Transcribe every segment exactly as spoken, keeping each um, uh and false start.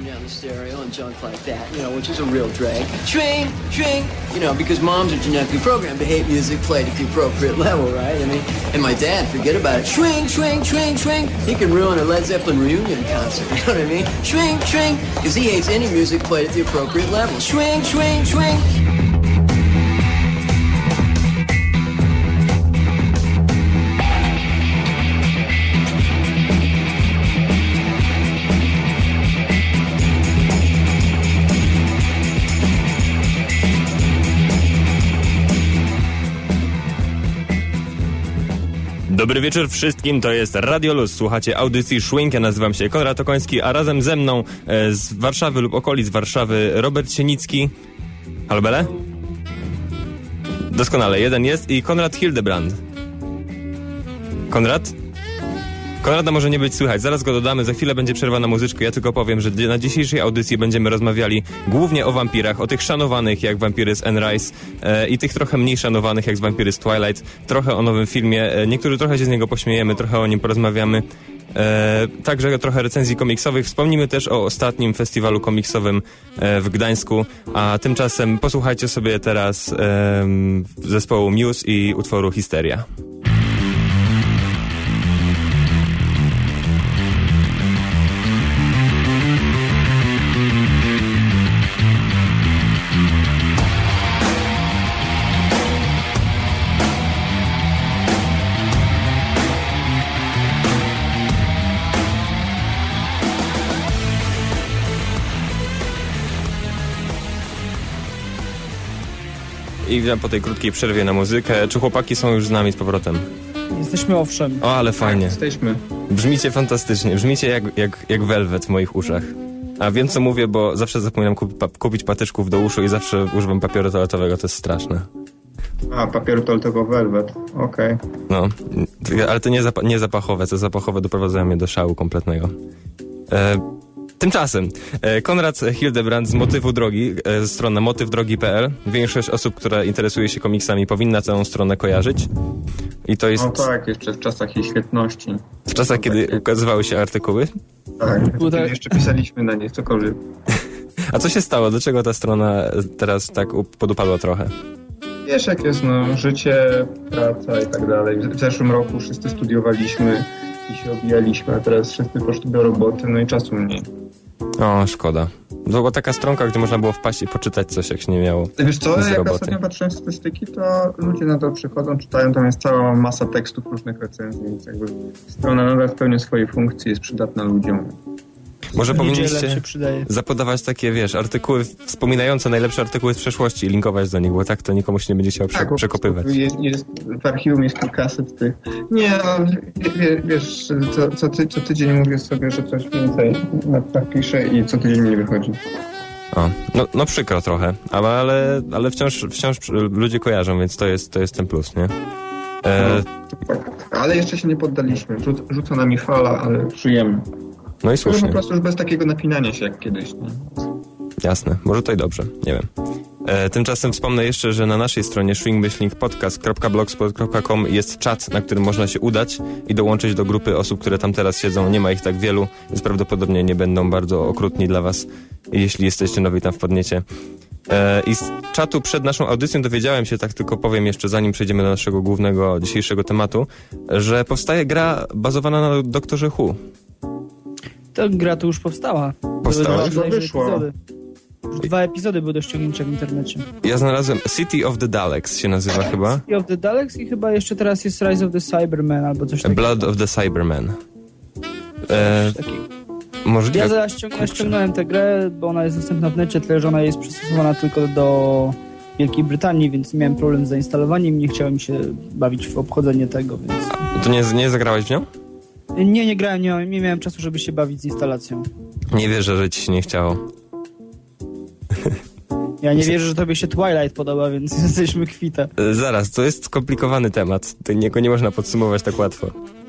turn down the stereo and junk like that, you know, which is a real drag. Swing, swing, you know, because moms are genetically programmed to hate music played at the appropriate level, right? I mean, and my dad, forget about it. Swing, swing, swing, swing. He can ruin a Led Zeppelin reunion concert, you know what I mean? Swing, swing, because he hates any music played at the appropriate level. Swing, swing, swing. Dobry wieczór wszystkim, to jest Radio Luz. Słuchacie audycji Swing, ja nazywam się Konrad Okoński, a razem ze mną e, z Warszawy lub okolic Warszawy Robert Sienicki. Halo Bele? Doskonale, jeden jest i Konrad Hildebrand. Konrad? Konrada może nie być słychać, zaraz go dodamy, za chwilę będzie przerwa na muzyczkę. Ja tylko powiem, że na dzisiejszej audycji będziemy rozmawiali głównie o wampirach, o tych szanowanych jak wampiry z Anne Rice e, i tych trochę mniej szanowanych jak wampiry z Twilight, trochę o nowym filmie, e, niektórzy trochę się z niego pośmiejemy, trochę o nim porozmawiamy, e, także trochę recenzji komiksowych, wspomnimy też o ostatnim festiwalu komiksowym e, w Gdańsku, a tymczasem posłuchajcie sobie teraz e, zespołu Muse i utworu Histeria. I po tej krótkiej przerwie na muzykę, czy chłopaki są już z nami z powrotem? Jesteśmy owszem. O, ale fajnie. Jesteśmy. Brzmicie fantastycznie, brzmicie jak, jak, jak welwet w moich uszach. A wiem co mówię, bo zawsze zapominam kup, pa, kupić patyczków do uszu i zawsze używam papieru toaletowego, to jest straszne. A, papieru toaletowego welwet, okej. Okay. No, ale to nie, zapa- nie zapachowe, te zapachowe doprowadzają mnie do szału kompletnego. E, Tymczasem Konrad Hildebrand z Motywu Drogi, strona motyw drogi kropka p l. Większość osób, która interesuje się komiksami, powinna tę stronę kojarzyć. I to jest... No tak, jeszcze w czasach jej świetności. W czasach, kiedy tak, ukazywały się artykuły? Tak, tutaj jeszcze pisaliśmy na nie cokolwiek. A co się stało? Dlaczego ta strona teraz tak podupadła trochę? Wiesz, jak jest, no, życie, praca i tak dalej. W zeszłym roku wszyscy studiowaliśmy i się obijaliśmy, a teraz wszyscy poszli do roboty, no i czasu mniej. O, szkoda. To była taka stronka, gdzie można było wpaść i poczytać coś, jak się nie miało. Wiesz co, jak roboty. Ostatnio patrzyłem w statystyki, to ludzie na to przychodzą, czytają, tam jest cała masa tekstów, różnych recenzji, więc jakby strona nadal spełnia swoje funkcje, jest przydatna ludziom. Może powinniście zapodawać takie, wiesz, artykuły wspominające najlepsze artykuły z przeszłości i linkować do nich, bo tak to nikomu się nie będzie chciał prze- tak, przekopywać. Jest, jest, w archiwum jest kilkaset tych. Nie, no, wie, wiesz, co, co, ty, co tydzień mówię sobie, że coś więcej napiszę i co tydzień mi wychodzi. O, no, no przykro trochę, ale, ale, ale wciąż, wciąż ludzie kojarzą, więc to jest, to jest ten plus, nie? E... No, tak, ale jeszcze się nie poddaliśmy. Rzuc, rzuca nami fala, ale żyjemy. No i słusznie. Po prostu już bez takiego napinania się jak kiedyś. Nie? Jasne, może to i dobrze, nie wiem. E, tymczasem wspomnę jeszcze, że na naszej stronie swing myślnik podcast kropka blogspot kropka com jest czat, na którym można się udać i dołączyć do grupy osób, które tam teraz siedzą. Nie ma ich tak wielu, więc prawdopodobnie nie będą bardzo okrutni dla was, jeśli jesteście nowi tam wpadniecie. E, I z czatu przed naszą audycją dowiedziałem się, tak tylko powiem jeszcze, zanim przejdziemy do naszego głównego dzisiejszego tematu, że powstaje gra bazowana na Doktorze Who. Ta gra to już powstała. Powstała? Były już epizody. Już dwa epizody były do ściągnięcia w internecie. Ja znalazłem City of the Daleks się nazywa chyba. City of the Daleks i chyba jeszcze teraz jest Rise of the Cybermen albo coś takiego. Blood of the Cybermen. E, możliwe... Ja zaraz ściągnąłem, ściągnąłem tę grę, bo ona jest dostępna w necie, tyle że ona jest przystosowana tylko do Wielkiej Brytanii, więc miałem problem z zainstalowaniem i nie chciałem się bawić w obchodzenie tego, więc... To nie, nie zagrałeś w nią? Nie, nie grałem, nie, nie miałem czasu, żeby się bawić z instalacją. Nie wierzę, że ci się nie chciało. Ja nie wierzę, że tobie się Twilight podoba, więc jesteśmy kwita. Zaraz, to jest skomplikowany temat. Tego nie można podsumować tak łatwo.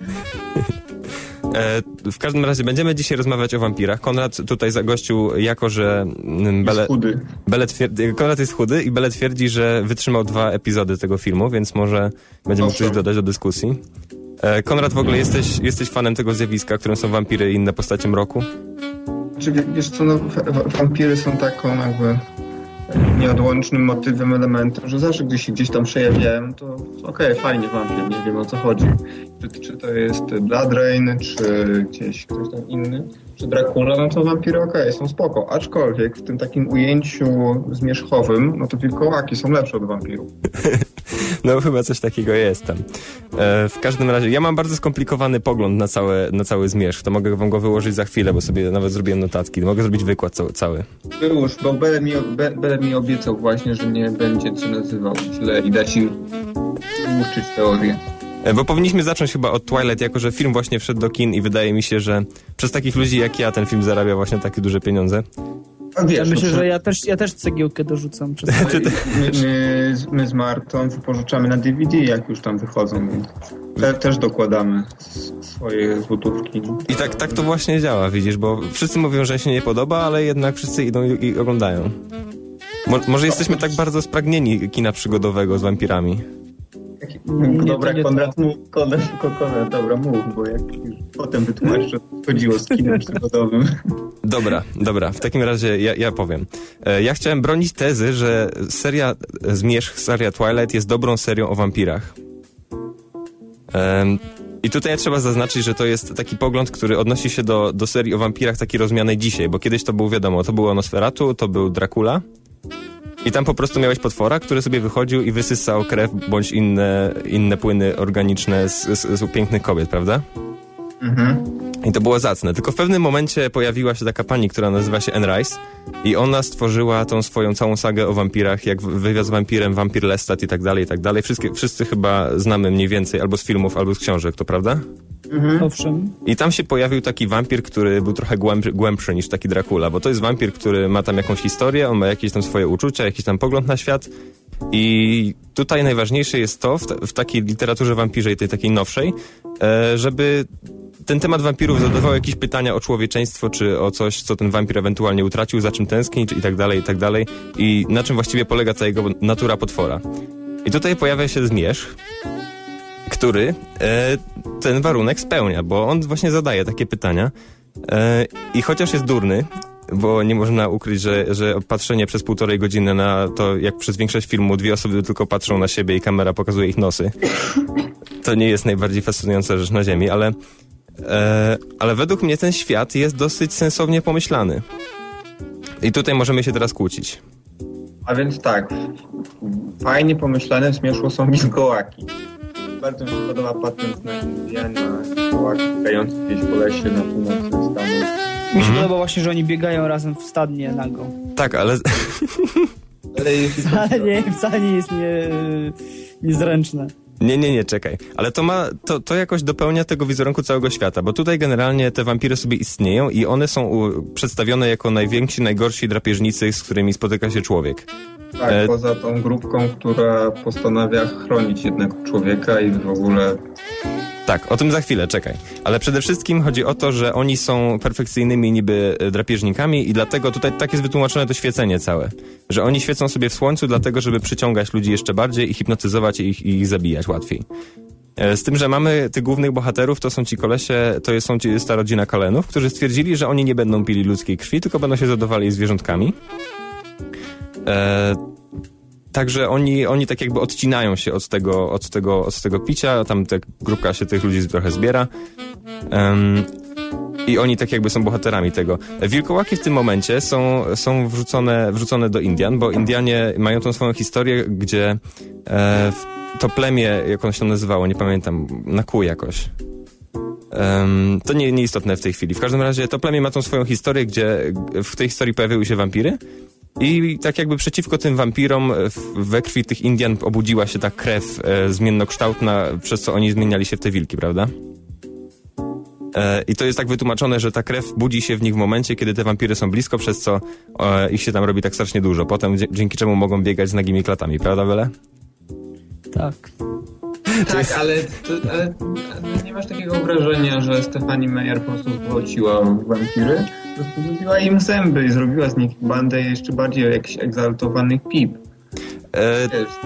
E, w każdym razie będziemy dzisiaj rozmawiać o wampirach. Konrad tutaj zagościł jako, że Bele, jest chudy. Bele twierdzi, Konrad jest chudy i Bele twierdzi, że wytrzymał dwa epizody tego filmu, więc może będziemy coś dodać do dyskusji. E, Konrad, w ogóle jesteś, jesteś fanem tego zjawiska, którym są wampiry i inne postacie mroku? Znaczy, wiesz co, no, wampiry są taką jakby nieodłącznym motywem, elementem, że zawsze gdy się gdzieś tam przejawiają, to okej, okay, fajnie wampir, nie wiem o co chodzi. Czy, czy to jest Blood Rain, czy gdzieś ktoś tam inny, czy Dracula, no to wampiry okej, okay, są spoko. Aczkolwiek w tym takim ujęciu zmierzchowym, no to wilkołaki są lepsze od wampirów. No chyba coś takiego jest tam. E, w każdym razie, ja mam bardzo skomplikowany pogląd na, całe, na cały zmierzch. To mogę wam go wyłożyć za chwilę, bo sobie nawet zrobiłem notatki. Mogę zrobić wykład cały. cały. Wyłóż, bo Bele mi, Be, Bele mi obiecał właśnie, że nie będzie cię nazywał źle i da ci uczyć teorię. E, bo powinniśmy zacząć chyba od Twilight, jako że film właśnie wszedł do kin i wydaje mi się, że przez takich ludzi jak ja ten film zarabia właśnie takie duże pieniądze. A wiesz, ja myślę, no, że ja też, ja też cegiełkę dorzucam. Przez my, my, my z Martą wypożyczamy na D V D, jak już tam wychodzą. Te, też dokładamy swoje złotówki. I tak, tak to właśnie działa, widzisz, bo wszyscy mówią, że się nie podoba, ale jednak wszyscy idą i, i oglądają. Mo, może jesteśmy tak bardzo spragnieni kina przygodowego z wampirami. Nie, dobra, nie, Konrad, mów, Konrad, Konrad, dobra, mów, bo jak już potem wytłumaczysz, że chodziło z kinem przygodowym. Dobra, dobra, w takim razie ja, ja powiem. E, ja chciałem bronić tezy, że seria Zmierzch, seria Twilight jest dobrą serią o wampirach. E, I tutaj trzeba zaznaczyć, że to jest taki pogląd, który odnosi się do, do serii o wampirach takiej rozumianej dzisiaj, bo kiedyś to był, wiadomo, to było Nosferatu, to był Dracula. I tam po prostu miałeś potwora, który sobie wychodził i wysysał krew bądź inne, inne płyny organiczne z, z, z pięknych kobiet, prawda? Mhm. I to było zacne. Tylko w pewnym momencie pojawiła się taka pani, która nazywa się Anne Rice i ona stworzyła tą swoją całą sagę o wampirach, jak Wywiad z wampirem, Wampir Lestat i tak dalej, i tak dalej. Wszystkie, wszyscy chyba znamy mniej więcej albo z filmów, albo z książek, to prawda? Mhm. Owszem. I tam się pojawił taki wampir, który był trochę głębszy, głębszy niż taki Dracula, bo to jest wampir, który ma tam jakąś historię, on ma jakieś tam swoje uczucia, jakiś tam pogląd na świat i tutaj najważniejsze jest to w, t- w takiej literaturze wampirzej, tej takiej nowszej, e, żeby ten temat wampirów zadawał jakieś pytania o człowieczeństwo, czy o coś, co ten wampir ewentualnie utracił, za czym tęskni, i tak dalej, i tak dalej i na czym właściwie polega ta jego natura potwora. I tutaj pojawia się zmierzch, który e, ten warunek spełnia, bo on właśnie zadaje takie pytania e, i chociaż jest durny, bo nie można ukryć, że, że patrzenie przez półtorej godziny na to, jak przez większość filmu dwie osoby tylko patrzą na siebie i kamera pokazuje ich nosy, to nie jest najbardziej fascynująca rzecz na ziemi, ale, e, ale według mnie ten świat jest dosyć sensownie pomyślany. I tutaj możemy się teraz kłócić. A więc tak, fajnie pomyślane w Zmierzchu są wilkołaki. Bardzo mi się podoba patent na Indiana, wilkołaki biegający gdzieś po lesie na północy Stanów. Mi się mhm. podoba właśnie, że oni biegają razem w stadnie nago. Tak, ale... ale wcale, nie, wcale nie jest nie, niezręczne. Nie, nie, nie, czekaj. Ale to ma, to, to jakoś dopełnia tego wizerunku całego świata, bo tutaj generalnie te wampiry sobie istnieją i one są u, przedstawione jako najwięksi, najgorsi drapieżnicy, z którymi spotyka się człowiek. Tak, e... poza tą grupką, która postanawia chronić jednego człowieka i w ogóle... Tak, o tym za chwilę, czekaj. Ale przede wszystkim chodzi o to, że oni są perfekcyjnymi niby drapieżnikami i dlatego tutaj tak jest wytłumaczone to świecenie całe. Że oni świecą sobie w słońcu dlatego, żeby przyciągać ludzi jeszcze bardziej i hipnotyzować ich i ich zabijać łatwiej. Z tym, że mamy tych głównych bohaterów, to są ci kolesie, to są ci ta rodzina Cullenów, którzy stwierdzili, że oni nie będą pili ludzkiej krwi, tylko będą się zadowali zwierzątkami. E... Także oni, oni tak jakby odcinają się od tego, od tego, od tego picia, tam ta grupka się tych ludzi trochę zbiera um, i oni tak jakby są bohaterami tego. Wilkołaki w tym momencie są, są wrzucone, wrzucone do Indian, bo Indianie mają tą swoją historię, gdzie e, to plemię, jak ono się tam nazywało, nie pamiętam, na kół jakoś. Um, to nie, nieistotne w tej chwili. W każdym razie to plemię ma tą swoją historię, gdzie w tej historii pojawiły się wampiry. I tak jakby przeciwko tym wampirom we krwi tych Indian obudziła się ta krew e, zmiennokształtna, przez co oni zmieniali się w te wilki, prawda? E, I to jest tak wytłumaczone, że ta krew budzi się w nich w momencie, kiedy te wampiry są blisko, przez co e, ich się tam robi tak strasznie dużo. Potem dzie- dzięki czemu mogą biegać z nagimi klatami, prawda, Wele? Tak. Tak, jest... ale, to, ale nie masz takiego wrażenia, że Stephanie Meyer po prostu zgwałciła wampiry? Po prostu zrobiła im zęby i zrobiła z nich bandę jeszcze bardziej jakichś egzaltowanych pip. E,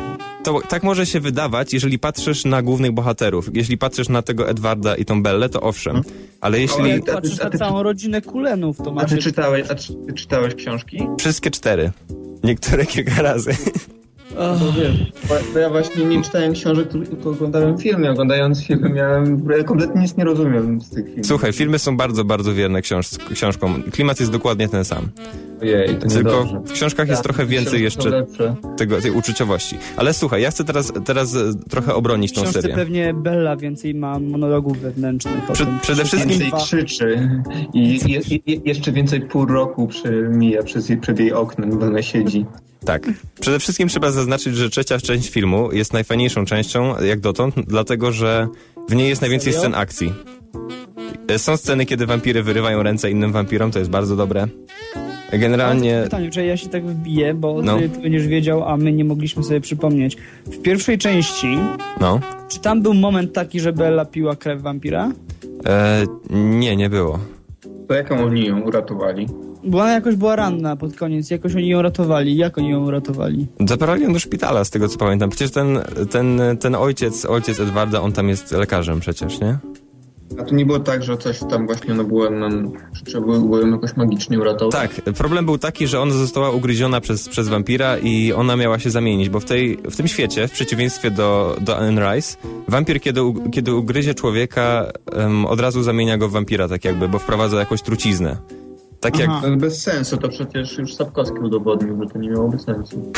to tak może się wydawać, jeżeli patrzysz na głównych bohaterów. Jeśli patrzysz na tego Edwarda i tą Bellę, to owszem. Ale jeśli... Jak patrzysz na całą rodzinę Kulenów, to A macie... ty czytałeś, a czy, ty czytałeś książki? Wszystkie cztery. Niektóre kilka razy. Oh. To wiesz, bo ja właśnie nie czytałem książek, tylko oglądałem filmy. Oglądając filmy miałem... kompletnie nic nie rozumiem z tych filmów. Słuchaj, filmy są bardzo, bardzo wierne książ książkom. Klimat jest dokładnie ten sam. Ojej, to Tylko niedobrze. w książkach jest Tak, trochę więcej jeszcze lepsze. tego, tej uczuciowości. Ale słuchaj, ja chcę teraz, teraz e, trochę obronić W tą książce serię. pewnie Bella więcej ma monologów wewnętrznych. o Prze- tym. przede wszystkim- Więcej krzyczy i je, je, jeszcze więcej pół roku mija przez, przed jej oknem, bo ona siedzi. Tak. Przede wszystkim trzeba zaznaczyć, że trzecia część filmu jest najfajniejszą częścią, jak dotąd, dlatego, że w niej jest najwięcej Serio? scen akcji. Są sceny, kiedy wampiry wyrywają ręce innym wampirom, to jest bardzo dobre. Generalnie... Pytanie, czy ja się tak wbiję, bo No. ty, ty będziesz wiedział, a my nie mogliśmy sobie przypomnieć. W pierwszej części, No. czy tam był moment taki, że Bella piła krew wampira? E, nie, nie było. To jaką oni ją uratowali? Bo ona jakoś była ranna pod koniec, jakoś oni ją ratowali. Jak oni ją ratowali? Zabrali ją do szpitala, z tego co pamiętam. Przecież ten, ten, ten ojciec, ojciec Edwarda, on tam jest lekarzem przecież, nie? A to nie było tak, że coś tam właśnie no było nam, że trzeba było ją jakoś magicznie uratować? Tak, problem był taki, że ona została ugryziona przez, przez wampira i ona miała się zamienić, bo w, tej, w tym świecie, w przeciwieństwie do, do Anne Rice, wampir, kiedy, u- kiedy ugryzie człowieka, um, od razu zamienia go w wampira, tak jakby, bo wprowadza jakąś truciznę. Tak jak... Aha. To bez sensu, to przecież już Sapkowski udowodnił, że to nie miałoby sensu.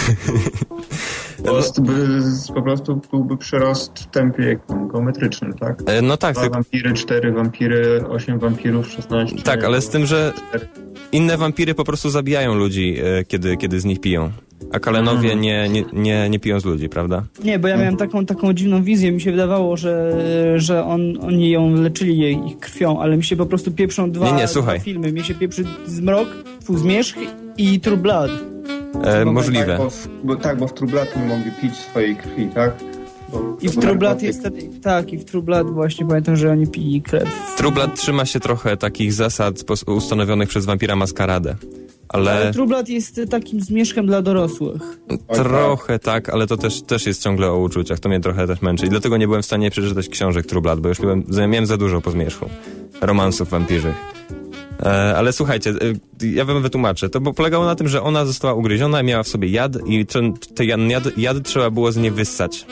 Po prostu, by, po prostu byłby przyrost w tempie geometrycznym, tak? E, No tak, Dwa tylko, wampiry, cztery wampiry, osiem wampirów, szesnaście. tak, ale z tym, że inne wampiry po prostu zabijają ludzi, e, kiedy, kiedy z nich piją. A Kalenowie nie, nie, nie, nie piją z ludzi, prawda? Nie, bo ja miałem taką, taką dziwną wizję. Mi się wydawało, że, że on, oni ją leczyli jej ich krwią, ale mi się po prostu pieprzą dwa, Nie, nie, słuchaj. dwa filmy. Mi się pieprzy Zmrok, Twój Zmierzch i True Blood. E, Bo możliwe. Tak bo, w, bo, tak, bo w True Blood nie mogli pić swojej krwi, tak? Bo, I w to True był Blood narkotyk. jest... Tak, i w True Blood właśnie pamiętam, że oni pili krew. True Blood trzyma się trochę takich zasad pos- ustanowionych przez wampira Maskaradę. Ale Ale True Blood jest takim zmierzchem dla dorosłych. trochę tak, ale to też, też jest ciągle o uczuciach. To mnie trochę też męczy. I dlatego nie byłem w stanie przeczytać książek True Blood, bo już miałem, miałem za dużo po zmierzchu. Romansów wampirzych. E, ale słuchajcie, e, ja wam wytłumaczę. To bo polegało na tym, że ona została ugryziona, miała w sobie jad i ten, ten jad, jad trzeba było z niej wyssać.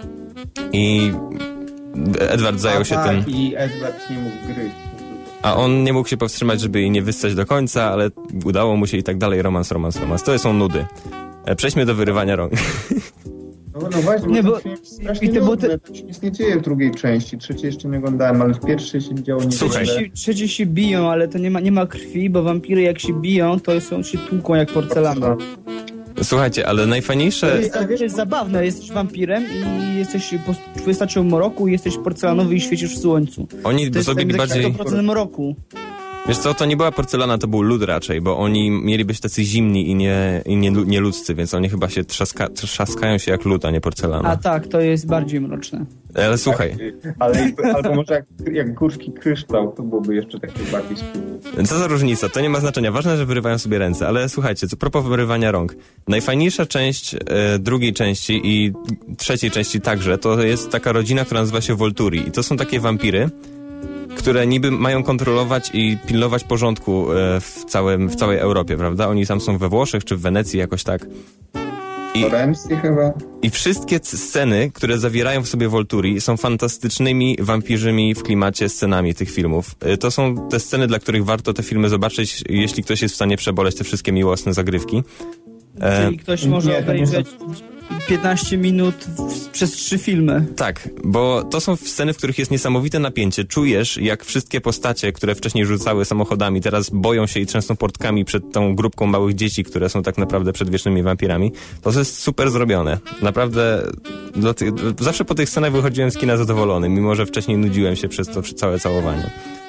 I Edward zajął A, się tak, tym. i Edward nie mógł gryźć. A on nie mógł się powstrzymać, żeby jej nie wyssać do końca, ale udało mu się i tak dalej. Romans, romans, romans. To są nudy. E, Przejdźmy do wyrywania rąk. No, no właśnie, Nie, bo bo- ten film jest strasznie i to było nudny. te- To się nic nie dzieje w drugiej części. Trzeciej jeszcze nie oglądałem, ale w pierwszej się działo nie Słuchaj. Trzeci, trzeci się biją, ale to nie ma, nie ma krwi, bo wampiry jak się biją, to są, się tłuką jak porcelana. Słuchajcie, ale To najfajniejsze... jest, to jest zabawne, jesteś wampirem i jesteś, po- wystarczy mroku, jesteś porcelanowy i świecisz w słońcu. Oni To jest zrobili tak bardziej... sto procent mroku. Wiesz co, to nie była porcelana, to był lód raczej, bo oni mieli być tacy zimni i nie, i nie, nie ludzcy, więc oni chyba się trzaska, trzaskają się jak lód, a nie porcelana. A tak, to jest bardziej mroczne. Ale słuchaj, Ale, albo może jak, jak górski kryształ, to byłoby jeszcze takie bardziej spójne. co za różnica, to nie ma znaczenia. Ważne, że wyrywają sobie ręce, ale słuchajcie, co propos wyrywania rąk. Najfajniejsza część e, drugiej części i trzeciej części także, to jest taka rodzina, która nazywa się Volturi i to są takie wampiry, które niby mają kontrolować i pilnować porządku e, w, całym, w całej Europie, prawda? Oni tam są we Włoszech czy w Wenecji jakoś tak. I, Florencji chyba. I wszystkie c- sceny, które zawierają w sobie Volturi, są fantastycznymi wampirzymi w klimacie scenami tych filmów. Y, To są te sceny, dla których warto te filmy zobaczyć, jeśli ktoś jest w stanie przeboleć te wszystkie miłosne zagrywki. E, Czyli ktoś może nie, to nie obejrzeć piętnaście minut w, przez trzy filmy. Tak, bo to są sceny, w których jest niesamowite napięcie. Czujesz, jak wszystkie postacie, które wcześniej rzucały samochodami, teraz boją się i trzęsą portkami przed tą grupką małych dzieci, które są tak naprawdę przedwiecznymi wampirami. To jest super zrobione. Naprawdę, dla ty... zawsze po tych scenach wychodziłem z kina zadowolony, mimo że wcześniej nudziłem się przez to całe całowanie.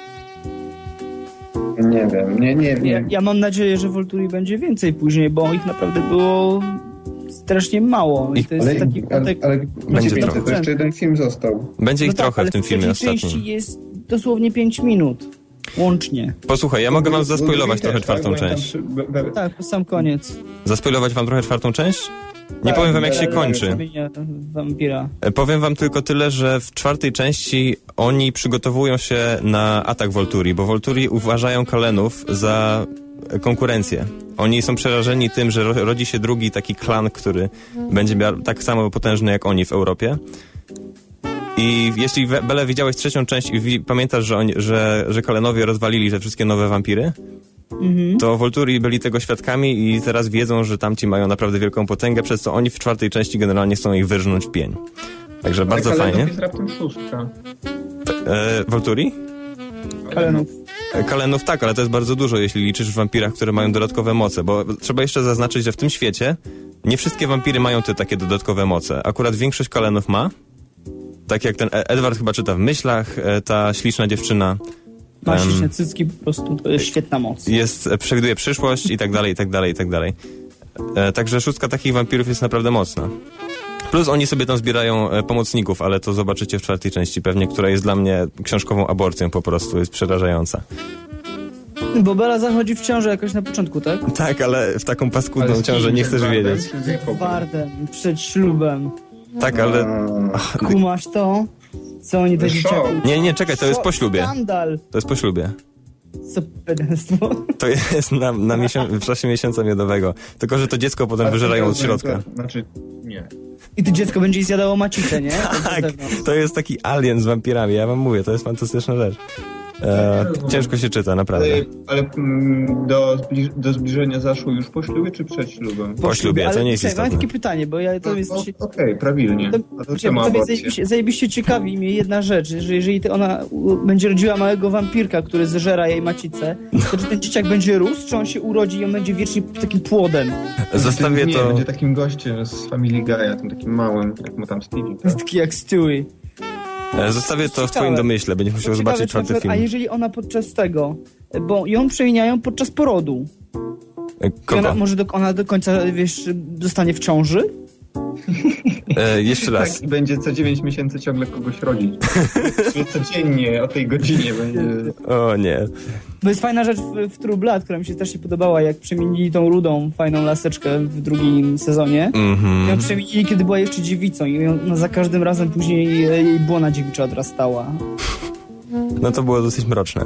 Nie wiem, nie, nie, Ja, nie. ja mam nadzieję, że Volturi będzie więcej później, bo ich naprawdę było strasznie mało. I to jest Ale, taki ale, wątek... ale Będzie to trochę. jeszcze jeden film został. Będzie ich No tak, trochę ale w tym filmie trzeciej części ostatnim. jest dosłownie pięć minut. Łącznie. Posłuchaj, ja mogę wam zaspoilować trochę czwartą tak, część. Tak, po sam koniec. Zaspoilować wam trochę czwartą część? Nie powiem wam, jak się kończy. Wampira. Powiem wam tylko tyle, że w czwartej części oni przygotowują się na atak Volturi, bo Volturi uważają Kalenów za konkurencję. Oni są przerażeni tym, że ro- rodzi się drugi taki klan, który będzie miał tak samo potężny jak oni w Europie. I jeśli Bele widziałeś trzecią część i wi- pamiętasz, że, oni, że, że Kalenowie rozwalili te wszystkie nowe wampiry, mhm. to Volturi byli tego świadkami i teraz wiedzą, że tamci mają naprawdę wielką potęgę, przez co oni w czwartej części generalnie chcą ich wyrżnąć w pień. Także bardzo Kalenów fajnie. jest raptem szóstka. E, Volturi? Kalenów. Kalenów tak, ale to jest bardzo dużo, jeśli liczysz w wampirach, które mają dodatkowe moce, bo trzeba jeszcze zaznaczyć, że w tym świecie nie wszystkie wampiry mają te takie dodatkowe moce. Akurat większość Kalenów ma. Tak jak ten Edward chyba czyta w myślach, ta śliczna dziewczyna. Ma śliczne cycki, po prostu to jest świetna moc. Jest, przewiduje przyszłość i tak dalej, i tak dalej, i tak dalej. E, także szóstka takich wampirów jest naprawdę mocna. Plus oni sobie tam zbierają e, pomocników, ale to zobaczycie w czwartej części pewnie, która jest dla mnie książkową aborcją po prostu, jest przerażająca. Bo Bela zachodzi w ciążę jakoś na początku, tak? Tak, ale w taką paskudną ciążę nie chcesz wiedzieć. Z Wardem, przed ślubem. Tak, ale... Ach, kumasz to? Co oni te dzieciaki... Nie, nie, czekaj, to jest po ślubie. Skandal! To jest po ślubie. Co pedestwo? To jest na, na miesiąc, w czasie miesiąca miodowego. Tylko, że to dziecko potem wyżerają od środka. To, znaczy, nie. I to dziecko będzie zjadało macicę, nie? Tak, to jest taki alien z wampirami, ja wam mówię, to jest fantastyczna rzecz. E, ciężko się czyta, naprawdę. Ale, ale mm, do, zbliż, do zbliżenia zaszło już po ślubie czy przed ślubem? Po, po ślubie, to nie jest istotne. Mam takie pytanie, bo ja to no, jest... No, Okej, okay, prawilnie. A to czemu zajebiście, zajebiście ciekawi mnie jedna rzecz, że jeżeli ty ona będzie rodziła małego wampirka, który zeżera jej macicę, to czy ten dzieciak będzie rósł, czy on się urodzi i on będzie wiecznie takim płodem? Zostawię nie, to... będzie takim gościem z Family Guy'a, tym takim małym, jak mu tam Stevie. Tak? Taki jak Stewie. Zostawię to w twoim domyśle, będziesz musiał ciekawe, zobaczyć czwarty film. A jeżeli ona podczas tego, bo ją przemieniają podczas porodu. Kogo? Ona, może do, ona do końca, wiesz, zostanie w ciąży? E, jeszcze raz. Tak, i będzie co dziewięć miesięcy ciągle kogoś rodzić. Codziennie o tej godzinie będzie... O nie. Bo jest fajna rzecz w, w True Blood, która mi się strasznie podobała, jak przemienili tą rudą, fajną laseczkę w drugim sezonie. Mm-hmm. Ją przemienili, kiedy była jeszcze dziewicą i ją, no, za każdym razem później jej błona dziewicza odrastała. No to było dosyć mroczne.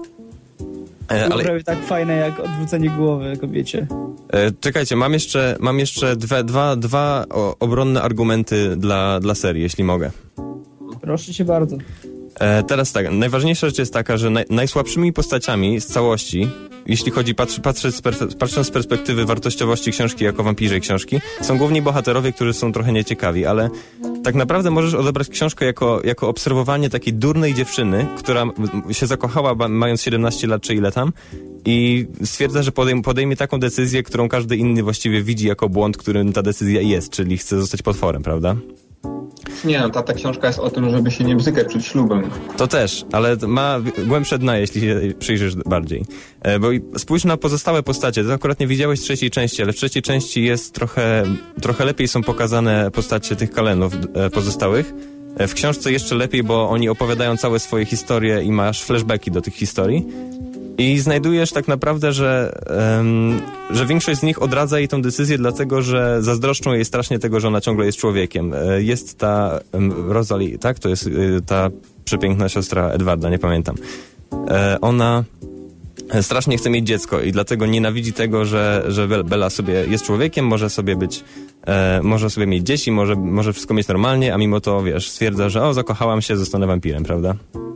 E, ale... prawie tak fajne jak odwrócenie głowy kobiecie. E, czekajcie, mam jeszcze, mam jeszcze dwa, dwa, dwa obronne argumenty dla, dla serii, jeśli mogę. Proszę cię bardzo. E, teraz tak, najważniejsza rzecz jest taka, że naj, najsłabszymi postaciami z całości, jeśli chodzi, patr, patrzeć z perfe, patrząc z perspektywy wartościowości książki jako wampirzej książki, są głównie bohaterowie, którzy są trochę nieciekawi, ale tak naprawdę możesz odebrać książkę jako, jako obserwowanie takiej durnej dziewczyny, która się zakochała mając siedemnaście lat czy ile tam i stwierdza, że podejm, podejmie taką decyzję, którą każdy inny właściwie widzi jako błąd, którym ta decyzja jest, czyli chce zostać potworem, prawda? Nie, no, ta, ta książka jest o tym, żeby się nie bzykać przed ślubem. To też, ale ma głębsze dna, jeśli się przyjrzysz bardziej. E, bo spójrz na pozostałe postacie. To akurat nie widziałeś trzeciej części, ale w trzeciej części jest trochę, trochę lepiej są pokazane postacie tych Kalenów e, pozostałych. E, w książce jeszcze lepiej, bo oni opowiadają całe swoje historie i masz flashbacki do tych historii. I znajdujesz tak naprawdę, że, um, że większość z nich odradza jej tą decyzję, dlatego że zazdroszczą jej strasznie tego, że ona ciągle jest człowiekiem. Jest ta um, Rosalie, tak? To jest y, ta przepiękna siostra Edwarda, nie pamiętam. E, ona strasznie chce mieć dziecko i dlatego nienawidzi tego, że, że Bella sobie jest człowiekiem, może sobie być, e, może sobie mieć dzieci, może, może wszystko mieć normalnie, a mimo to, wiesz, stwierdza, że o, zakochałam się, zostanę wampirem, prawda?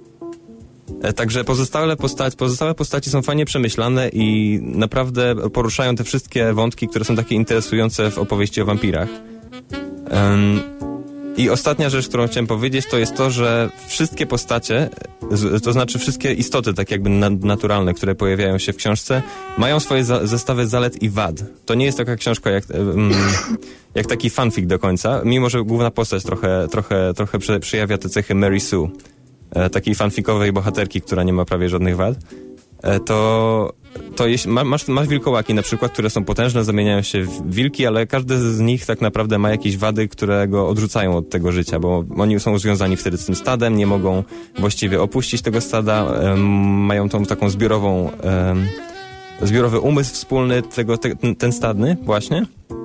Także pozostałe, postaci, pozostałe postaci są fajnie przemyślane i naprawdę poruszają te wszystkie wątki, które są takie interesujące w opowieści o wampirach. Um, I ostatnia rzecz, którą chciałem powiedzieć, to jest to, że wszystkie postacie, to znaczy wszystkie istoty tak jakby naturalne, które pojawiają się w książce, mają swoje za- zestawy zalet i wad. To nie jest taka książka jak, um, jak taki fanfic do końca, mimo że główna postać trochę, trochę, trochę prze- przejawia te cechy Mary Sue. Takiej fanfikowej bohaterki, która nie ma prawie żadnych wad, to, to jeśli, masz, masz wilkołaki na przykład, które są potężne, zamieniają się w wilki, ale każdy z nich tak naprawdę ma jakieś wady, które go odrzucają od tego życia, bo oni są związani wtedy z tym stadem, nie mogą właściwie opuścić tego stada, um, mają tą taką zbiorową um, zbiorowy umysł wspólny, tego, te, ten, ten stadny właśnie.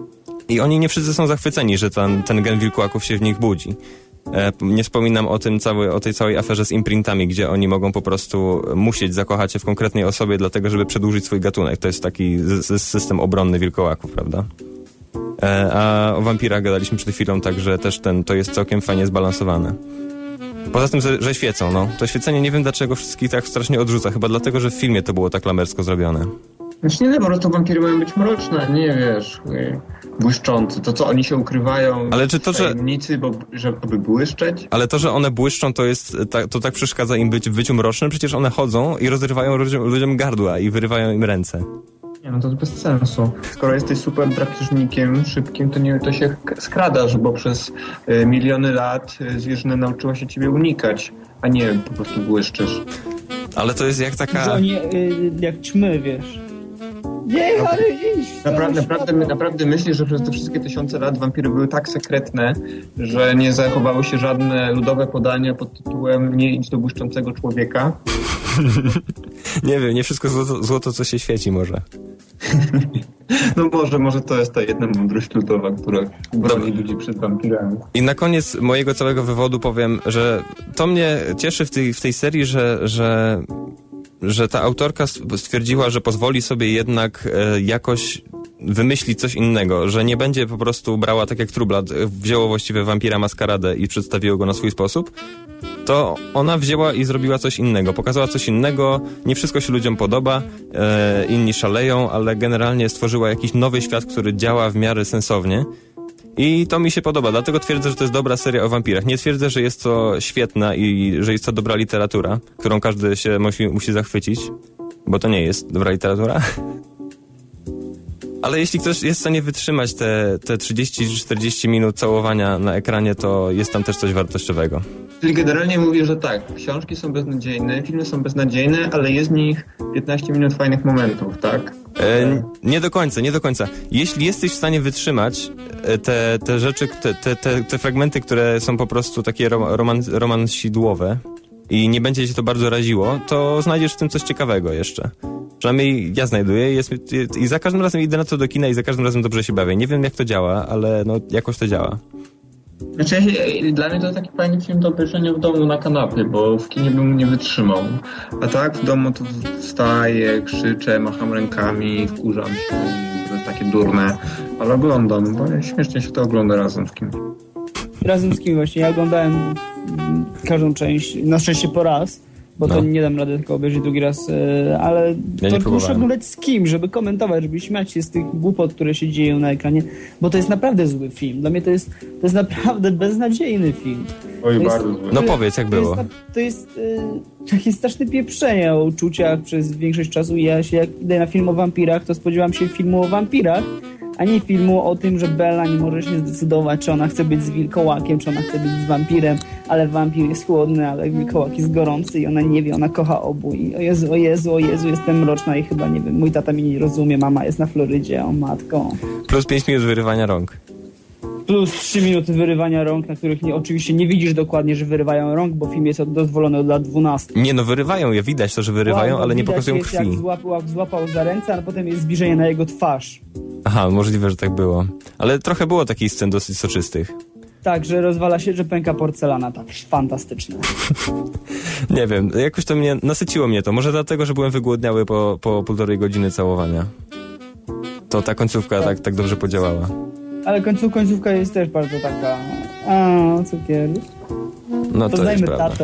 I oni nie wszyscy są zachwyceni, że ten, ten gen wilkołaków się w nich budzi. E, nie wspominam o tym cały, o tej całej aferze z imprintami, gdzie oni mogą po prostu musieć zakochać się w konkretnej osobie, dlatego żeby przedłużyć swój gatunek. To jest taki z, z system obronny wilkołaków, prawda? E, a o wampirach gadaliśmy przed chwilą, także też ten, to jest całkiem fajnie zbalansowane. Poza tym, że, że świecą, no. To świecenie nie wiem dlaczego wszystkich tak strasznie odrzuca. Chyba dlatego, że w filmie to było tak lamersko zrobione. Znaczy nie, po prostu wampiry mają być mroczne, nie wiesz, błyszczące. To co, oni się ukrywają ale czy to, w tajemnicy, bo, żeby błyszczeć? Ale to, że one błyszczą, to jest to tak przeszkadza im być w byciu mrocznym? Przecież one chodzą i rozrywają ludziom, ludziom gardła i wyrywają im ręce. Nie, no to bez sensu. Skoro jesteś super drapieżnikiem szybkim, to, nie, to się skradasz, bo przez y, miliony lat y, zwierzyna nauczyła się ciebie unikać, a nie po prostu błyszczysz. Ale to jest jak taka... Że oni y, jak ćmy, wiesz. Nie, ale idź. Naprawdę, naprawdę, naprawdę myślisz, że przez te wszystkie tysiące lat wampiry były tak sekretne, że nie zachowały się żadne ludowe podania pod tytułem nie idź do błyszczącego człowieka? Nie wiem, nie wszystko złoto, złoto co się świeci może. No może, może to jest ta jedna mądrość ludowa, która broni ludzi przed wampirami. I na koniec mojego całego wywodu powiem, że to mnie cieszy w tej, w tej serii, że, że, że ta autorka stwierdziła, że pozwoli sobie jednak e, jakoś wymyślić coś innego, że nie będzie po prostu brała, tak jak True Blood wzięło właściwie Wampira Maskaradę i przedstawiło go na swój sposób, to ona wzięła i zrobiła coś innego, pokazała coś innego, nie wszystko się ludziom podoba, e, inni szaleją, ale generalnie stworzyła jakiś nowy świat, który działa w miarę sensownie i to mi się podoba, dlatego twierdzę, że to jest dobra seria o wampirach. Nie twierdzę, że jest to świetna i że jest to dobra literatura, którą każdy się musi, musi zachwycić, bo to nie jest dobra literatura. Ale jeśli ktoś jest w stanie wytrzymać te, te trzydzieści czterdzieści minut całowania na ekranie, to jest tam też coś wartościowego. Czyli generalnie mówię, że tak, książki są beznadziejne, filmy są beznadziejne, ale jest w nich piętnaście minut fajnych momentów, tak? E, nie do końca, nie do końca. Jeśli jesteś w stanie wytrzymać te, te rzeczy, te, te, te, te fragmenty, które są po prostu takie roman, romansidłowe i nie będzie cię to bardzo raziło, to znajdziesz w tym coś ciekawego jeszcze. Przynajmniej ja znajduję jest, i za każdym razem idę na to do kina i za każdym razem dobrze się bawię. Nie wiem jak to działa, ale no jakoś to działa. Znaczy, ja, dla mnie to taki fajny film do obejrzenia w domu na kanapie, bo w kinie bym nie wytrzymał. A tak w domu to wstaję, krzyczę, macham rękami, wkurzam się, to jest takie durne, ale oglądam, bo śmiesznie się to ogląda razem w kinie. Razem z kim właśnie? Ja oglądałem każdą część, na szczęście po raz, bo no. to nie dam rady tylko obejrzeć drugi raz, ale ja to muszę oglądać z kim, żeby komentować, żeby śmiać się z tych głupot, które się dzieją na ekranie, bo to jest naprawdę zły film. Dla mnie to jest, to jest naprawdę beznadziejny film. Oj, bardzo zły. No powiedz, jak to było. Jest, to jest y, takie straszne pieprzenie o uczuciach przez większość czasu i ja się jak idę na film o wampirach, to spodziewam się filmu o wampirach, a nie filmu o tym, że Bella nie może się zdecydować, czy ona chce być z wilkołakiem, czy ona chce być z wampirem, ale wampir jest chłodny, ale wilkołak jest gorący i ona nie wie, ona kocha obu. I o Jezu, o Jezu, o Jezu, jestem mroczna i chyba, nie wiem, mój tata mnie nie rozumie, mama jest na Florydzie, o matko. Plus pięć minut wyrywania rąk. Plus trzy minuty wyrywania rąk, na których nie, oczywiście nie widzisz dokładnie, że wyrywają rąk, bo film jest dozwolony od lat dwunastu. Nie, no wyrywają je, widać to, że wyrywają, wow, ale nie pokazują jest, krwi. Jak złapał, złapał za ręce, a potem jest zbliżenie na jego twarz. Aha, możliwe, że tak było. Ale trochę było takich scen dosyć soczystych. Tak, że rozwala się, że pęka porcelana. Tak, fantastyczne. Nie wiem, jakoś to mnie, nasyciło mnie to. Może dlatego, że byłem wygłodniały po, po półtorej godziny całowania. To ta końcówka tak, tak, tak dobrze podziałała. Ale końców, końcówka jest też bardzo taka... A, cukier. No to Poznajmy jest prawda. tatę.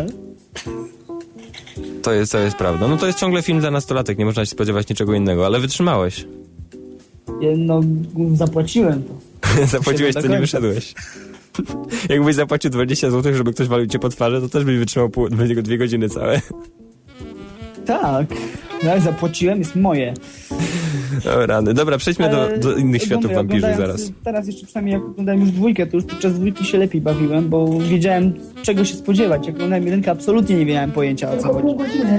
To jest, to jest prawda. No to jest ciągle film dla nastolatek, nie można się spodziewać niczego innego, ale wytrzymałeś. No, zapłaciłem to. Zapłaciłeś, to nie wyszedłeś. Jakbyś zapłacił dwadzieścia złotych, żeby ktoś walił cię po twarzy, to też byś wytrzymał pół, dwie godziny całe. Tak. Ja zapłaciłem, jest moje. O rany. Dobra, przejdźmy do, do innych światów wampirzy zaraz. Teraz jeszcze przynajmniej jak oglądałem już dwójkę, to już podczas dwójki się lepiej bawiłem, bo wiedziałem czego się spodziewać. Jak oglądałem jedynkę, absolutnie nie miałem pojęcia o co chodzi.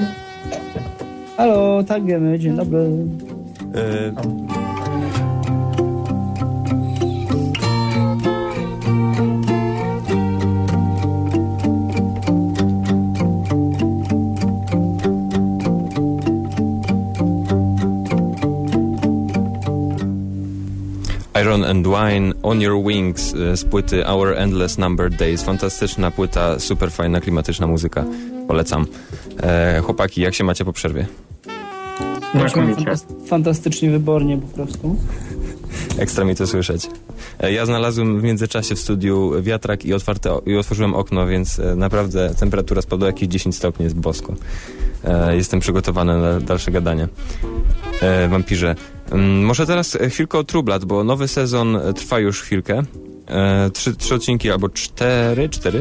Halo, tak wiemy, dzień dobry. Y Iron and Wine, On Your Wings z płyty Our Endless Numbered Days. Fantastyczna płyta, super fajna, klimatyczna muzyka. Polecam. E, chłopaki, jak się macie po przerwie? Fantast- fantastycznie wybornie po prostu. Ekstra mi to słyszeć. E, ja znalazłem w międzyczasie w studiu wiatrak i, otwarte, i otworzyłem okno, więc e, naprawdę temperatura spadła jakieś dziesięć stopni, jest bosko. E, jestem przygotowany na dalsze gadanie. E, wampirze. Um, może teraz chwilkę o True Blood, bo nowy sezon trwa już chwilkę. E, trzy, trzy odcinki albo cztery? Cztery?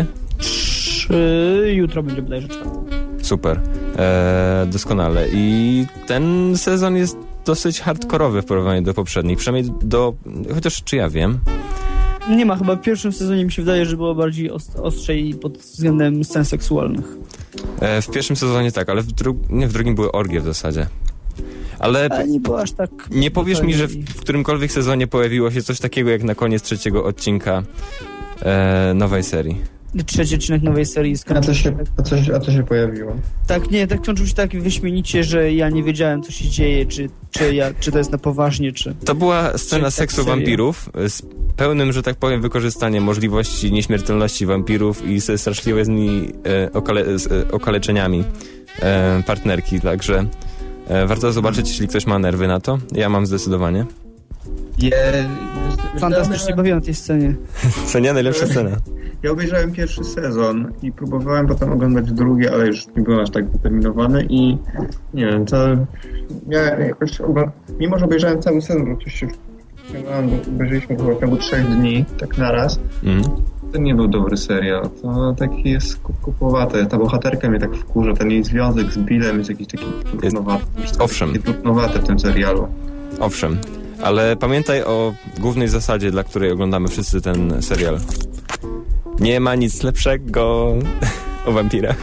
Trzy. Jutro będzie bodajże czwarty. Super. E, doskonale. I ten sezon jest dosyć hardkorowy w porównaniu do poprzednich. Przynajmniej do... Chociaż czy ja wiem? Nie ma, chyba w pierwszym sezonie mi się wydaje, że było bardziej ost- ostrzej pod względem scen seksualnych. E, w pierwszym sezonie tak, ale w, dru- nie, w drugim były orgie w zasadzie. Ale A nie było aż tak... nie powiesz mi, że w, w którymkolwiek sezonie pojawiło się coś takiego jak na koniec trzeciego odcinka e, nowej serii. Trzeci odcinek nowej serii A skończył co się, tak, a co, się- a co się pojawiło? tak, nie, tak skończył się tak wyśmienicie, że ja nie wiedziałem, co się dzieje, czy, czy, ja, czy to jest na poważnie, czy... To była scena tak seksu serio? wampirów z pełnym, że tak powiem, wykorzystaniem możliwości nieśmiertelności wampirów i ze straszliwymi e, okale, z, e, okaleczeniami e, partnerki, także e, warto zobaczyć, jeśli ktoś ma nerwy na to. Ja mam zdecydowanie. Je, Fantastycznie bawię na tej scenie. Co nie? Najlepsza scena. Ja obejrzałem pierwszy sezon i próbowałem potem oglądać drugi, ale już nie byłem aż tak determinowany i nie wiem, to ja jakoś ogl- mimo że obejrzałem cały sezon, bo coś się wciągnąłem, bo obejrzeliśmy chyba w ciągu trzech dni, tak naraz, Mm. to nie był dobry serial. To taki jest kupowaty. Ta bohaterka mnie tak wkurza, ten jej związek z Billem jest jakiś taki trudnowaty. Owszem. Taki trudnowaty w tym serialu. Owszem, ale pamiętaj o głównej zasadzie, dla której oglądamy wszyscy ten serial. Nie ma nic lepszego o wampirach.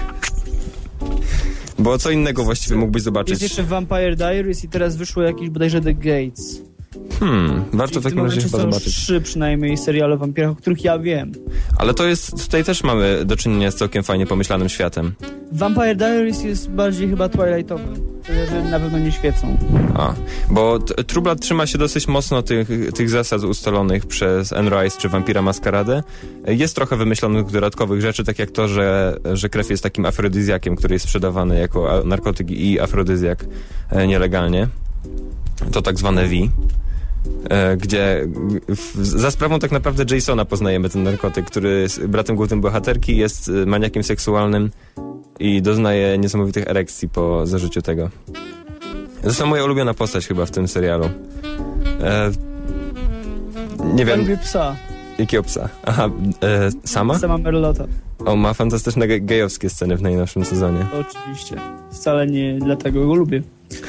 Bo co innego właściwie mógłbyś zobaczyć? Jest jeszcze Vampire Diaries i teraz wyszło jakieś bodajże The Gates. Hmm, warto w Czyli takim razie chyba są zobaczyć. trzy przynajmniej seriale o wampirach, o których ja wiem. Ale to jest, tutaj też mamy do czynienia z całkiem fajnie pomyślanym światem. Vampire Diaries jest bardziej chyba twilightowy. Tyle, że na pewno nie świecą. A, bo t- True Blood trzyma się dosyć mocno tych, tych zasad ustalonych przez Anne Rice czy Vampira Maskaradę. Jest trochę wymyślonych dodatkowych rzeczy, tak jak to, że, że krew jest takim afrodyzjakiem, który jest sprzedawany jako narkotyk i afrodyzjak e, nielegalnie. To tak zwane V. E, gdzie w, za sprawą tak naprawdę Jasona poznajemy ten narkotyk, który jest bratem głównym bohaterki, jest maniakiem seksualnym i doznaje niesamowitych erekcji po zażyciu tego. Zresztą moja ulubiona postać chyba w tym serialu. E, nie Ja wiem, lubię psa. jakiego psa? Aha, e, sama? Sama Merlota. O, ma fantastyczne ge- gejowskie sceny w najnowszym sezonie. Oczywiście. Wcale nie dlatego go lubię.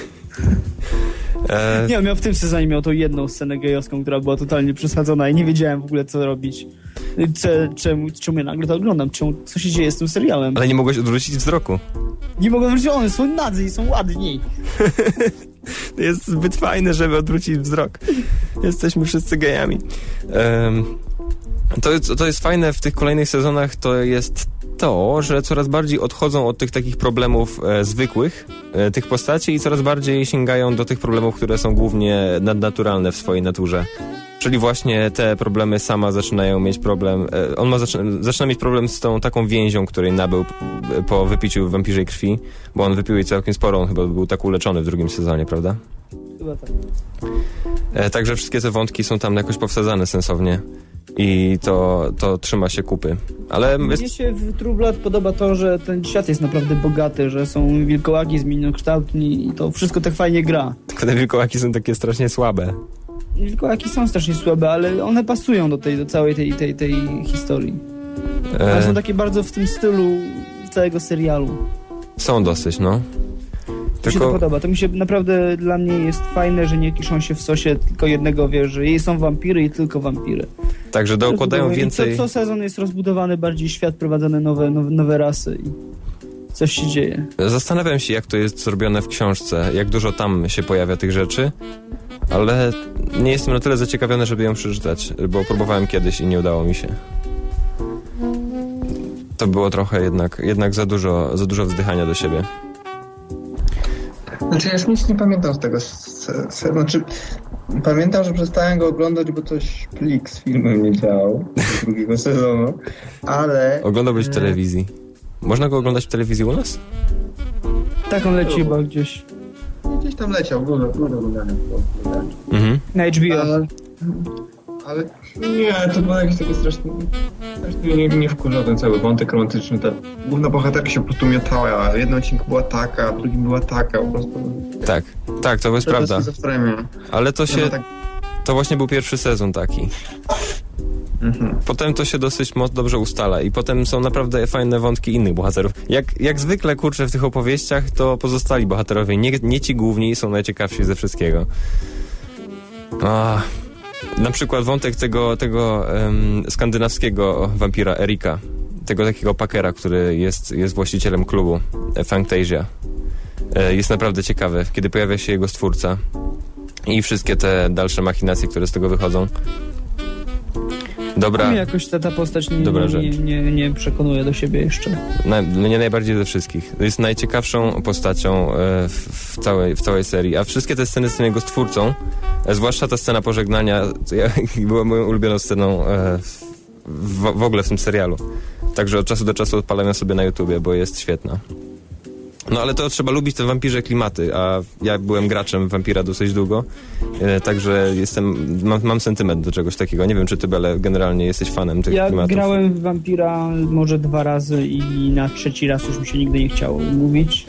E, Nie, on miał w tym sezonie miał tą jedną scenę gejowską, która była totalnie przesadzona i nie wiedziałem w ogóle, co robić. Cze, czemu, czemu ja nagle to oglądam? Czemu, co się dzieje z tym serialem? ale nie mogłeś odwrócić wzroku. Nie mogę wrócić, one są nadzy i są ładni. To jest zbyt fajne, żeby odwrócić wzrok. Jesteśmy wszyscy gejami. Um, to, jest, to jest fajne w tych kolejnych sezonach, to jest to, że coraz bardziej odchodzą od tych takich problemów e, zwykłych, e, tych postaci i coraz bardziej sięgają do tych problemów, które są głównie nadnaturalne w swojej naturze. Czyli właśnie te problemy sama zaczynają mieć problem, e, on ma zaczyna, zaczyna mieć problem z tą taką więzią, której nabył e, po wypiciu wampirzej krwi, bo on wypił jej całkiem sporo, on chyba był tak uleczony w drugim sezonie, prawda? Chyba tak. E, także wszystkie te wątki są tam jakoś powsadzane sensownie i to, to trzyma się kupy. Ale jest... Mnie się w True Blood podoba to, że ten świat jest naprawdę bogaty, że są wilkołaki zmieniokształtni i to wszystko tak fajnie gra. tylko te wilkołaki są takie strasznie słabe. Wilkołaki są strasznie słabe, ale one pasują do tej, do całej tej, tej, tej historii. One E, są takie bardzo w tym stylu całego serialu. są dosyć, no. Mi się to podoba. To mi się naprawdę dla mnie jest fajne, że nie kiszą się w sosie tylko jednego, wiesz, że jej są wampiry i tylko wampiry. Także dokładają I więcej... Co, co sezon jest rozbudowany bardziej świat, prowadzone nowe, nowe, nowe rasy i coś się dzieje. Zastanawiam się, jak to jest zrobione w książce, jak dużo tam się pojawia tych rzeczy, ale nie jestem na tyle zaciekawiony, żeby ją przeczytać, bo próbowałem kiedyś i nie udało mi się. To było trochę jednak, jednak za dużo, za dużo wzdychania do siebie. Znaczy ja już nic nie pamiętam z tego. Se, se, znaczy pamiętam, że przestałem go oglądać, bo coś plik z filmem nie działał z drugiego sezonu, ale... Oglądałbyś w telewizji. Można go oglądać w telewizji u nas? Tak, on leci chyba gdzieś. Gdzieś tam leciał, było oglądane. Mhm. Na H B O. Ale, ale nie, to było jakieś takie straszne... Strasznie nie, nie wkurzył ten cały wątek romantyczny. Ta główna bohaterka się po prostu miotała, a w jednym odcinku była taka, a w drugim była taka, po prostu... Tak, tak, to jest to prawda. Schizofrenia. Ale to się... No tak... To właśnie był pierwszy sezon taki. Mhm. Potem to się dosyć moc dobrze ustala i potem są naprawdę fajne wątki innych bohaterów. Jak, jak zwykle, kurczę, w tych opowieściach to pozostali bohaterowie, nie, nie ci główni są najciekawsi ze wszystkiego. Ah, na przykład wątek tego, tego um, skandynawskiego wampira Erika, tego takiego pakera, który jest, jest właścicielem klubu Fantasia. E, jest naprawdę ciekawy, kiedy pojawia się jego stwórca i wszystkie te dalsze machinacje, które z tego wychodzą. Dobra. Mnie jakoś ta, ta postać nie, Dobra nie, rzecz. nie, nie, nie przekonuje do siebie jeszcze. Na, nie najbardziej ze wszystkich. Jest najciekawszą postacią e, w, w, całej, w całej serii, a wszystkie te sceny z tym jego stwórcą, e, zwłaszcza ta scena pożegnania, to ja, była moją ulubioną sceną e, w, w ogóle w tym serialu. Także od czasu do czasu odpalam ją sobie na YouTubie, bo jest świetna. No ale to trzeba lubić te wampirze klimaty, a ja byłem graczem wampira dosyć długo, e, także jestem, mam, mam sentyment do czegoś takiego. Nie wiem, czy ty, ale generalnie jesteś fanem tych ja klimatów. Ja grałem w wampira może dwa razy i na trzeci raz już mi się nigdy nie chciało mówić.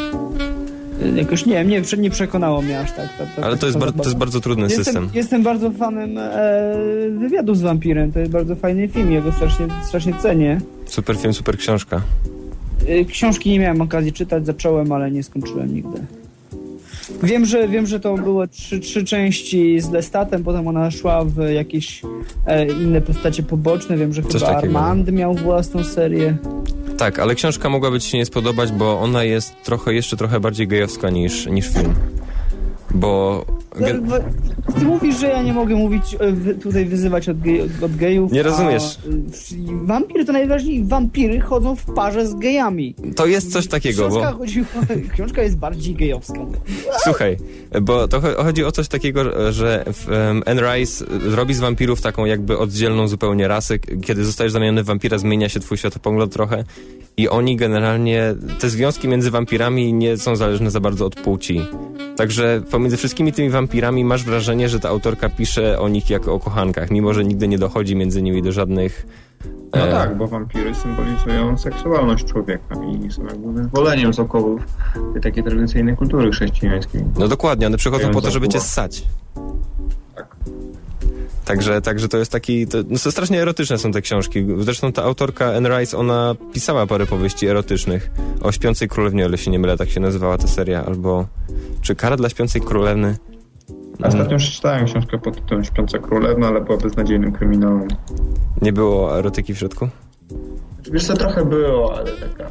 Jakoś nie wiem, nie, nie przekonało mnie aż tak. Ta, ta, ale to jest, bar- to jest bardzo trudny jestem, system. Jestem bardzo fanem e, wywiadu z wampirem, to jest bardzo fajny film, ja go strasznie, strasznie cenię. Super film, super książka. Książki nie miałem okazji czytać, zacząłem, ale nie skończyłem nigdy. Wiem, że wiem, że to było trzy, trzy części z Lestatem, potem ona szła w jakieś e, inne postacie poboczne. Wiem, że Coś chyba takiego. Armand miał własną serię. Tak, ale książka mogłaby ci się nie spodobać, bo ona jest trochę, jeszcze trochę bardziej gejowska niż, niż film. Bo... Gen- Ty mówisz, że ja nie mogę mówić, tutaj wyzywać od, gej, od gejów. Nie rozumiesz. A wampiry to najważniejsze. Wampiry chodzą w parze z gejami. To jest coś takiego, książka, bo... chodzi, książka jest bardziej gejowska. Słuchaj, bo to chodzi o coś takiego, że um, Anne Rice robi z wampirów taką jakby oddzielną zupełnie rasę. Kiedy zostajesz zamieniony w wampira, zmienia się twój światopogląd trochę i oni generalnie, te związki między wampirami nie są zależne za bardzo od płci. Także pomiędzy wszystkimi tymi wampirami masz wrażenie, że ta autorka pisze o nich jako o kochankach, mimo że nigdy nie dochodzi między nimi do żadnych... No e... tak, bo wampiry symbolizują seksualność człowieka i są jakby wyzwoleniem z okowów tej takiej tradycyjnej kultury chrześcijańskiej. No dokładnie, one przychodzą po to, żeby cię ssać. Tak. Także, także to jest taki... To, no, to strasznie erotyczne są te książki. Zresztą ta autorka Anne Rice, ona pisała parę powieści erotycznych. O Śpiącej Królewnie, o ile się nie mylę, tak się nazywała ta seria. Albo... Czy Kara dla Śpiącej Królewny? Ostatnio przeczytałem książkę pod tytułem Śpiąca Królewna, ale była beznadziejnym kryminałem. Nie było erotyki w środku? Wiesz co, trochę było, ale taka...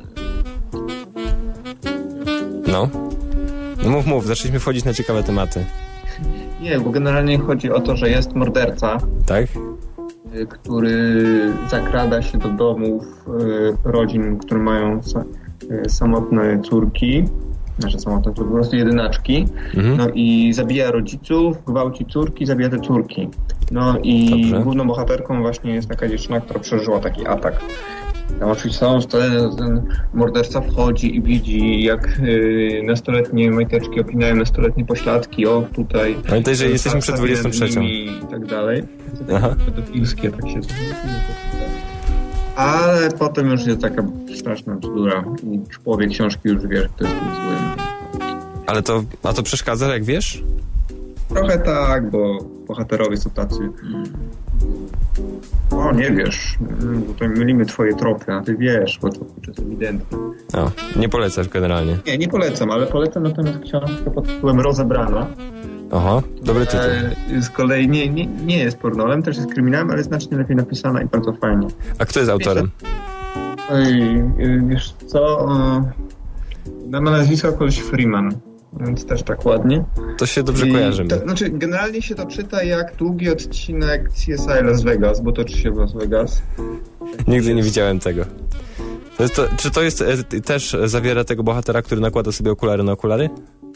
No. No mów, mów, zaczęliśmy wchodzić na ciekawe tematy. Nie, bo generalnie chodzi o to, że jest morderca, Tak? który zakrada się do domów rodzin, które mają samotne córki, znaczy samotne córki, po prostu jedynaczki, mhm. No i zabija rodziców, gwałci córki, zabija te córki. No i Dobrze. Główną bohaterką właśnie jest taka dziewczyna, która przeżyła taki atak. Tam oczywiście całą scenę ten morderca wchodzi i widzi, jak y, nastoletnie majteczki opinają nastoletnie pośladki, o tutaj... Pamiętaj, że jesteśmy przed dwudziestą trzecią. I tak dalej. Pedofilskie tak się... Ale potem już jest taka straszna bzdura i w połowie książki już wiesz, kto jest tym złym. Ale to... A to przeszkadza, jak wiesz? Trochę tak, bo bohaterowie są tacy... O, nie wiesz, tutaj mylimy twoje tropy, a ty wiesz, bo to jest ewidentne. O, nie polecasz generalnie. Nie, nie polecam, ale polecam natomiast książkę pod tytułem Rozebrana. Oho, dobry tytuł. Z kolei nie, nie, nie jest pornolem, też jest kryminałem, ale znacznie lepiej napisana i bardzo fajnie. A kto jest autorem? Oj, wiesz co, na nazwisko koleś Freeman. Więc też tak ładnie. To się dobrze I kojarzy. To, znaczy, generalnie się to czyta jak długi odcinek C S I Las Vegas, bo toczy się w Las Vegas. Nigdy nie widziałem tego. To jest to, czy to jest e, też zawiera tego bohatera, który nakłada sobie okulary na okulary?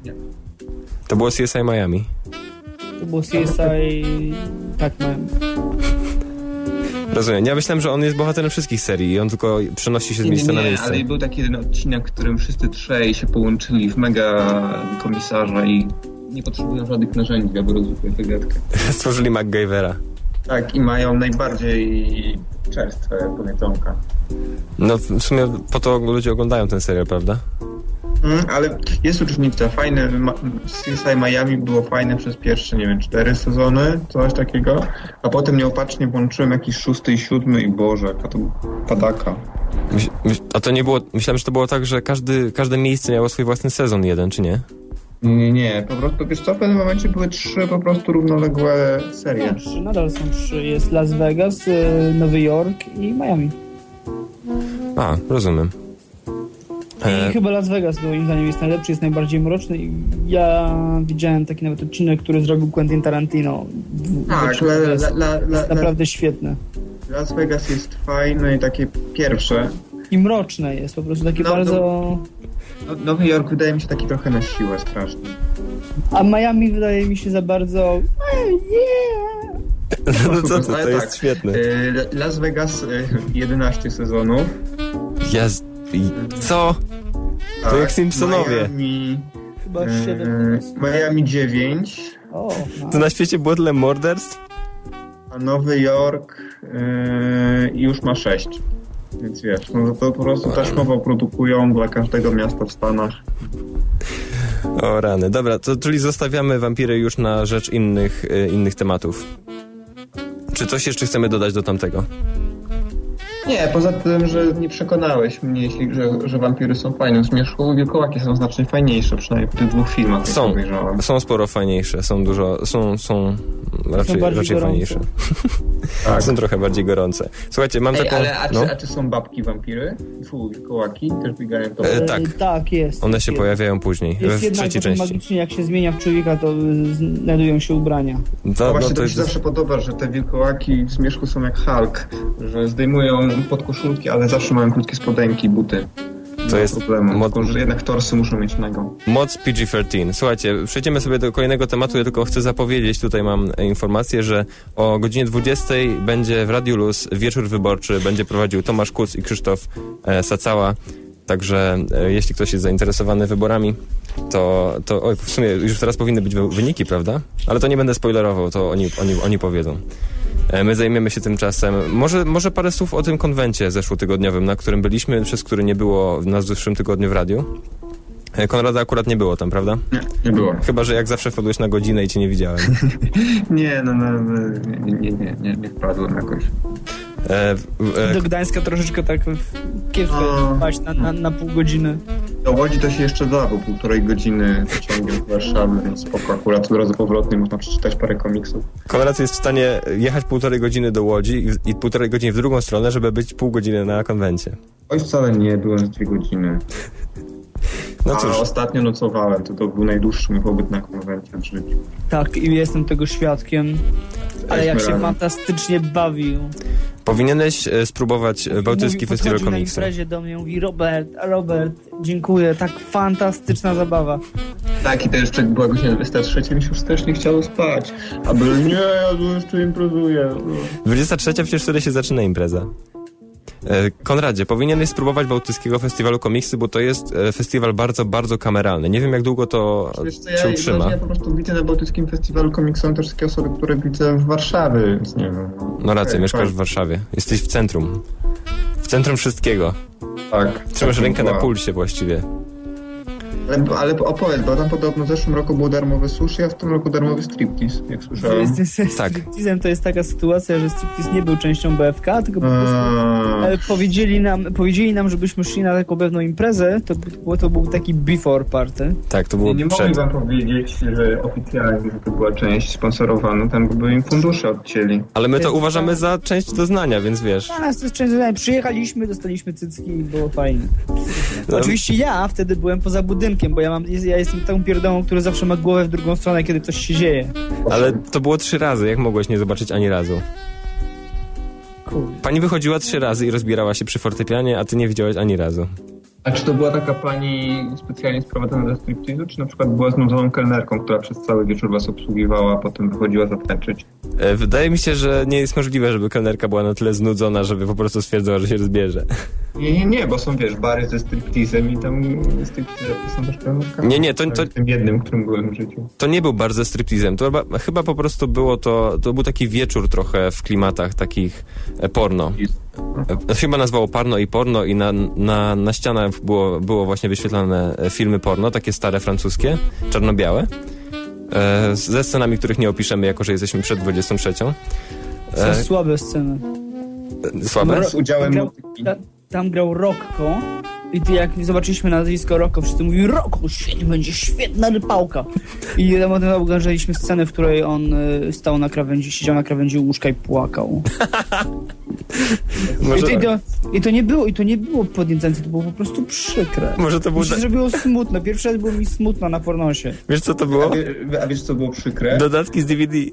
Nie. To było C S I Miami. To było C S I... Tak, Miami. Rozumiem. Ja myślałem, że on jest bohaterem wszystkich serii i on tylko przenosi się z miejsca nie, nie, na miejsce. ale był taki jeden odcinek, w którym wszyscy trzej się połączyli w mega komisarza i nie potrzebują żadnych narzędzi, aby rozwiązać tę gadkę. Stworzyli MacGyvera. Tak, i mają najbardziej czerstwe powiedzonka. No w sumie po to ludzie oglądają ten serial, prawda? Mm, ale jest różnica. Fajne, C S I Miami było fajne przez pierwsze, nie wiem, cztery sezony, coś takiego, a potem nieopatrznie włączyłem jakiś szósty i siódmy i Boże, jaka to padaka. Myś, myś, a to nie było, myślałem, że to było tak, że każdy, każde miejsce miało swój własny sezon jeden, czy nie? Nie, nie, nie, po prostu, wiesz co, w pewnym momencie były trzy po prostu równoległe serie. No, trzy, nadal są trzy. Jest Las Vegas, Nowy Jork i Miami. A, rozumiem. I E... chyba Las Vegas moim zdaniem jest najlepszy, jest najbardziej mroczny i ja widziałem taki nawet odcinek, który zrobił Quentin Tarantino. Tak, la, la, la, la, jest naprawdę świetne. Las Vegas jest fajne i takie pierwsze. I mroczne jest, po prostu takie no, bardzo... No, Nowy Jork wydaje mi się taki trochę na siłę strasznie. A Miami wydaje mi się za bardzo... Oh, yeah! No co to, to jest tak, świetne. Las Vegas jedenaście sezonów. Jest... Co? Tak, to jak Simpsonowie. Miami... Chyba siedem. Miami dziewięć. O, no. To na świecie było tyle morderstw? A Nowy Jork yy, już ma sześć. Więc wiesz, no to po prostu taśmowo produkują dla każdego miasta w Stanach. O rany. Dobra, to czyli zostawiamy wampiry już na rzecz innych, y, innych tematów. Czy coś jeszcze chcemy dodać do tamtego? Nie, poza tym, że nie przekonałeś mnie, jeśli, że, że wampiry są fajne. Zmierzchu wilkołaki są znacznie fajniejsze, przynajmniej w tych dwóch filmach, są, jak obejrzałem. Są sporo fajniejsze, są dużo, są, są raczej, są raczej fajniejsze. Tak. Są trochę bardziej gorące. Słuchajcie, mam Ej, taką... ale a czy, no? a czy są babki wampiry? Fu, wilkołaki też biegają to. E, tak. Tak, jest. One się jest. pojawiają później, Jest w jednak trzeciej potem części. magicznie, jak się zmienia w człowieka, to znajdują się ubrania. To, No no, właśnie, to to mi jest... się zawsze podoba, że te wilkołaki w Zmierzchu są jak Hulk, że zdejmują podkoszulki, ale zawsze mają krótkie spodenki, buty. To jest problemu, mod... tylko że jednak torsy muszą mieć nogą. Moc P G trzynaście. Słuchajcie, przejdziemy sobie do kolejnego tematu, ja tylko chcę zapowiedzieć, tutaj mam informację, że o godzinie dwudziestej będzie w Radiu Luz wieczór wyborczy, będzie prowadził Tomasz Kuc i Krzysztof e, Sacała. Także e, jeśli ktoś jest zainteresowany wyborami, to, to oj, w sumie już teraz powinny być wyniki, prawda? Ale to nie będę spoilerował, to oni, oni, oni powiedzą. E, my zajmiemy się tymczasem. Może, może parę słów o tym konwencie zeszłotygodniowym, na którym byliśmy, przez który nie było na zeszłym tygodniu w radiu. E, Konrada akurat nie było tam, prawda? Nie, nie było. Chyba, że jak zawsze wpadłeś na godzinę i cię nie widziałem. nie, no, no, no nie, nie, nie, nie, nie wpadłem jakoś. E, e, Do Gdańska troszeczkę tak kiepsko paść na, na, na pół godziny. Do Łodzi to się jeszcze da, bo półtorej godziny pociągiem z Warszawy, więc spoko. Akurat w drodze powrotnej można przeczytać parę komiksów. Konrad jest w stanie jechać półtorej godziny do Łodzi i, i półtorej godziny w drugą stronę, żeby być pół godziny na konwencie. Oj, wcale nie, byłem z dwie godziny. No cóż. A ostatnio nocowałem, to to był najdłuższy mój pobyt na konwencie w życiu. Tak, i jestem tego świadkiem. Ale jak się fantastycznie bawił. Powinieneś e, spróbować Bałtycki Festiwal Komiksu. Na Komiksu. imprezie do mnie mówi: Robert, Robert, dziękuję, tak fantastyczna zabawa. Tak, i to jeszcze była godzina dwudziesta trzecia, mi się już strasznie chciało spać. A był, nie, ja tu jeszcze imprezuję. dwudziesta trzecia przecież wtedy się zaczyna impreza. E, Konradzie, powinieneś spróbować Bałtyckiego Festiwalu Komiksu, bo to jest e, festiwal bardzo, bardzo kameralny. Nie wiem, jak długo to Wiesz co, się ja, utrzyma. Ja po prostu widzę na Bałtyckim Festiwalu Komiksu, są też takie osoby, które widzę w Warszawie, więc nie wiem. No rację, okay, mieszkasz tak. w Warszawie. Jesteś w centrum. W centrum wszystkiego. Tak. Trzymasz tak, rękę wow. na pulsie właściwie. Ale, ale opowiedz, bo tam podobno w zeszłym roku był darmowy sushi, a w tym roku darmowy striptease, jak słyszałem. Z, z, z Tak. stripteasem to jest taka sytuacja, że striptease nie był częścią B F K, tylko po prostu A, e, powiedzieli nam, powiedzieli nam, żebyśmy szli na taką pewną imprezę, to, było, to był taki before party. Tak, to było nie, nie mogli przed. wam powiedzieć, że oficjalnie że to była część sponsorowana, tam by im fundusze odcięli. Ale my to Więc uważamy to- za część doznania, więc wiesz. A nas to jest część zadania. Przyjechaliśmy, dostaliśmy cycki i było fajnie. No. Oczywiście ja wtedy byłem poza budynkiem, bo ja mam, ja jestem tą pierdołą, która zawsze ma głowę w drugą stronę, kiedy coś się dzieje. Ale to było trzy razy, jak mogłeś nie zobaczyć ani razu? Kurde. Pani wychodziła trzy razy i rozbierała się przy fortepianie, a ty nie widziałeś ani razu. A czy to była taka pani specjalnie sprowadzona ze stripteasu, czy na przykład była znudzoną kelnerką, która przez cały wieczór was obsługiwała, a potem wychodziła zatańczyć? Wydaje mi się, że nie jest możliwe, żeby kelnerka była na tyle znudzona, żeby po prostu stwierdzała, że się rozbierze. Nie, nie, nie, bo są, wiesz, bary ze stripteasem i tam stripteasy są też kelnerkami. Nie, nie, to, to... tym jednym, w którym byłem w życiu. To nie był bar ze stripteasem, to chyba, chyba po prostu było to, to był taki wieczór trochę w klimatach takich porno. Chyba nazwało Parno i Porno i na, na, na ścianach było, było właśnie wyświetlane filmy porno, takie stare francuskie, czarno-białe, e, ze scenami, których nie opiszemy, jako że jesteśmy przed dwudziestą trzecią. E, Są słabe sceny. Słabe? Z udziałem grał, ta, tam grał Rocco i ty, jak zobaczyliśmy nazwisko Rocco, wszyscy mówili: Rocco, świetnie, będzie świetna rypałka. I tam potem oglądaliśmy scenę, w której on y, stał na krawędzi, siedział na krawędzi łóżka i płakał. I, to, i, to, I to nie było, i to nie było podniecające, to było po prostu przykre. Może to było... Mi się zrobiło smutno. Pierwszy raz było mi smutno na pornosie. Wiesz, co to było? A, wie, a wiesz, co było przykre? Dodatki z D V D.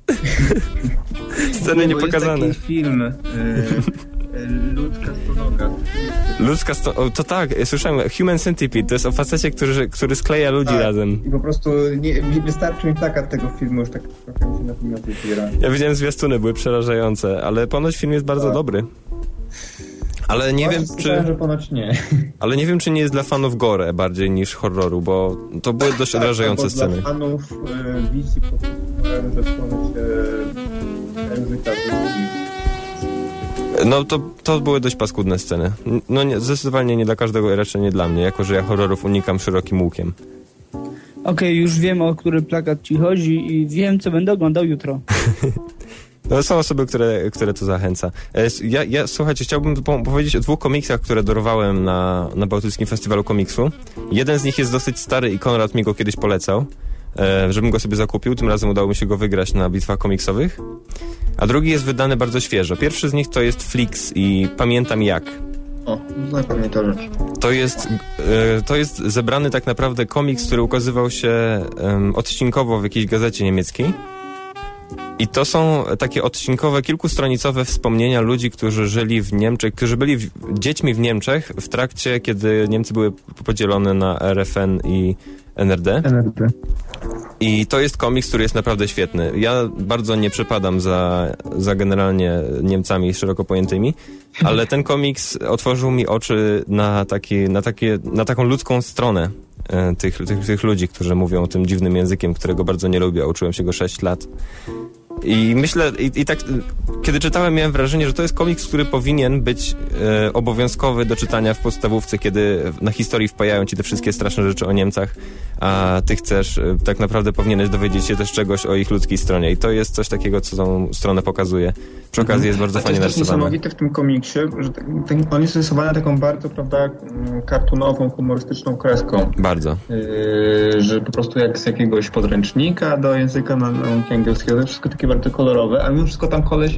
Sceny niepokazane. Jest taki film y, y, Ludzka stonoga. Ludzka stonoga, to tak, słyszałem, Human Centipede, to jest o facecie, który, który skleja ludzi tak, razem. I po prostu nie, wystarczy mi plakat tego filmu, już tak trochę mi się na film wybiera. Ja widziałem zwiastuny, były przerażające, ale ponoć film jest bardzo tak. dobry. Ale nie wiem, czy... że ponoć nie. Ale nie wiem, czy nie jest dla fanów gore bardziej niż horroru, bo to były dość tak, odrażające sceny. Dla fanów y, wizji po prostu, że ponoć y, języka No to, to były dość paskudne sceny. No nie, zdecydowanie nie dla każdego, raczej nie dla mnie, jako że ja horrorów unikam szerokim łukiem. Okej, okay, już wiem, o który plakat ci chodzi i wiem, co będę oglądał jutro. No są osoby, które, które to zachęca. Ja, ja słuchajcie, chciałbym powiedzieć o dwóch komiksach, które dorwałem na, na Bałtyckim Festiwalu Komiksu. Jeden z nich jest dosyć stary i Konrad mi go kiedyś polecał, żebym go sobie zakupił. Tym razem udało mi się go wygrać na bitwach komiksowych. A drugi jest wydany bardzo świeżo. Pierwszy z nich to jest Flix i Pamiętam Jak. O, zapamiętam rzecz. To jest, to jest zebrany tak naprawdę komiks, który ukazywał się odcinkowo w jakiejś gazecie niemieckiej. I to są takie odcinkowe, kilkustronicowe wspomnienia ludzi, którzy żyli w Niemczech, którzy byli w, dziećmi w Niemczech w trakcie, kiedy Niemcy były podzielone na R F N i N R D. N R D. I to jest komiks, który jest naprawdę świetny. Ja bardzo nie przepadam za, za generalnie Niemcami szeroko pojętymi, ale ten komiks otworzył mi oczy na, taki, na, takie, na taką ludzką stronę e, tych, tych, tych ludzi, którzy mówią tym dziwnym językiem, którego bardzo nie lubię. Uczyłem się go sześć lat. I myślę, i, i tak, kiedy czytałem, miałem wrażenie, że to jest komiks, który powinien być e, obowiązkowy do czytania w podstawówce, kiedy na historii wpajają ci te wszystkie straszne rzeczy o Niemcach, a ty chcesz, e, tak naprawdę powinieneś dowiedzieć się też czegoś o ich ludzkiej stronie. I to jest coś takiego, co tą stronę pokazuje. Przy okazji jest bardzo fajnie narysowane. To jest niesamowite w tym komiksie, że ten, on jest rysowany taką bardzo, prawda, kartunową, humorystyczną kreską. Bardzo. Yy, że po prostu jak z jakiegoś podręcznika do języka nauki angielskiego, to wszystko takie bardzo kolorowe, a mimo wszystko tam koleś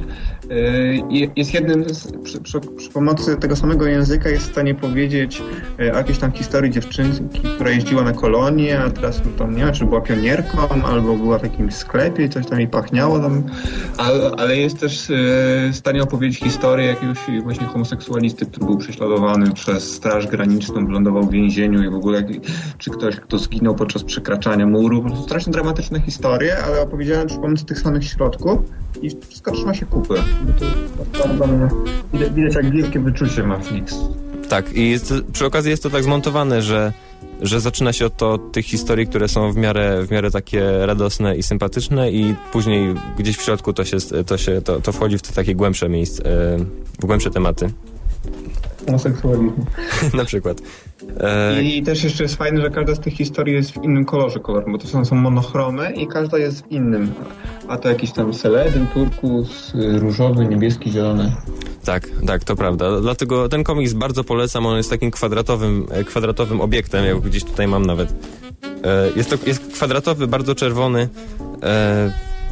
yy, jest jednym z, przy, przy, przy pomocy tego samego języka jest w stanie powiedzieć yy, o jakiejś tam historii dziewczynki, która jeździła na kolonie, a teraz no, tam nie wiem, czy była pionierką, albo była w jakimś sklepie i coś tam jej pachniało tam, ale, ale jest też yy, w stanie opowiedzieć historię jakiegoś właśnie homoseksualisty, który był prześladowany przez Straż Graniczną, wylądował w więzieniu i w ogóle jak, czy ktoś, kto zginął podczas przekraczania muru. Po prostu strasznie dramatyczne historie, ale opowiedziane przy pomocy tych samych środków i wszystko trzyma się kupy. To, to, to, widać, widać jak wielkie wyczucie ma Flix. Tak, i jest, przy okazji jest to tak zmontowane, że że zaczyna się od, to, od tych historii, które są w miarę, w miarę takie radosne i sympatyczne i później gdzieś w środku to się, to, się, to, to wchodzi w te takie głębsze miejsca, w głębsze tematy. Homoseksualizmu. Na przykład. E... I też jeszcze jest fajne, że każda z tych historii jest w innym kolorze kolorowym, bo to są, są monochromy i każda jest w innym. A to jakiś tam seledyn, turkus, różowy, niebieski, zielony. Tak, tak, to prawda. Dlatego ten komiks bardzo polecam. On jest takim kwadratowym, kwadratowym obiektem, jak gdzieś tutaj mam nawet. E, jest to jest kwadratowy, bardzo czerwony. E,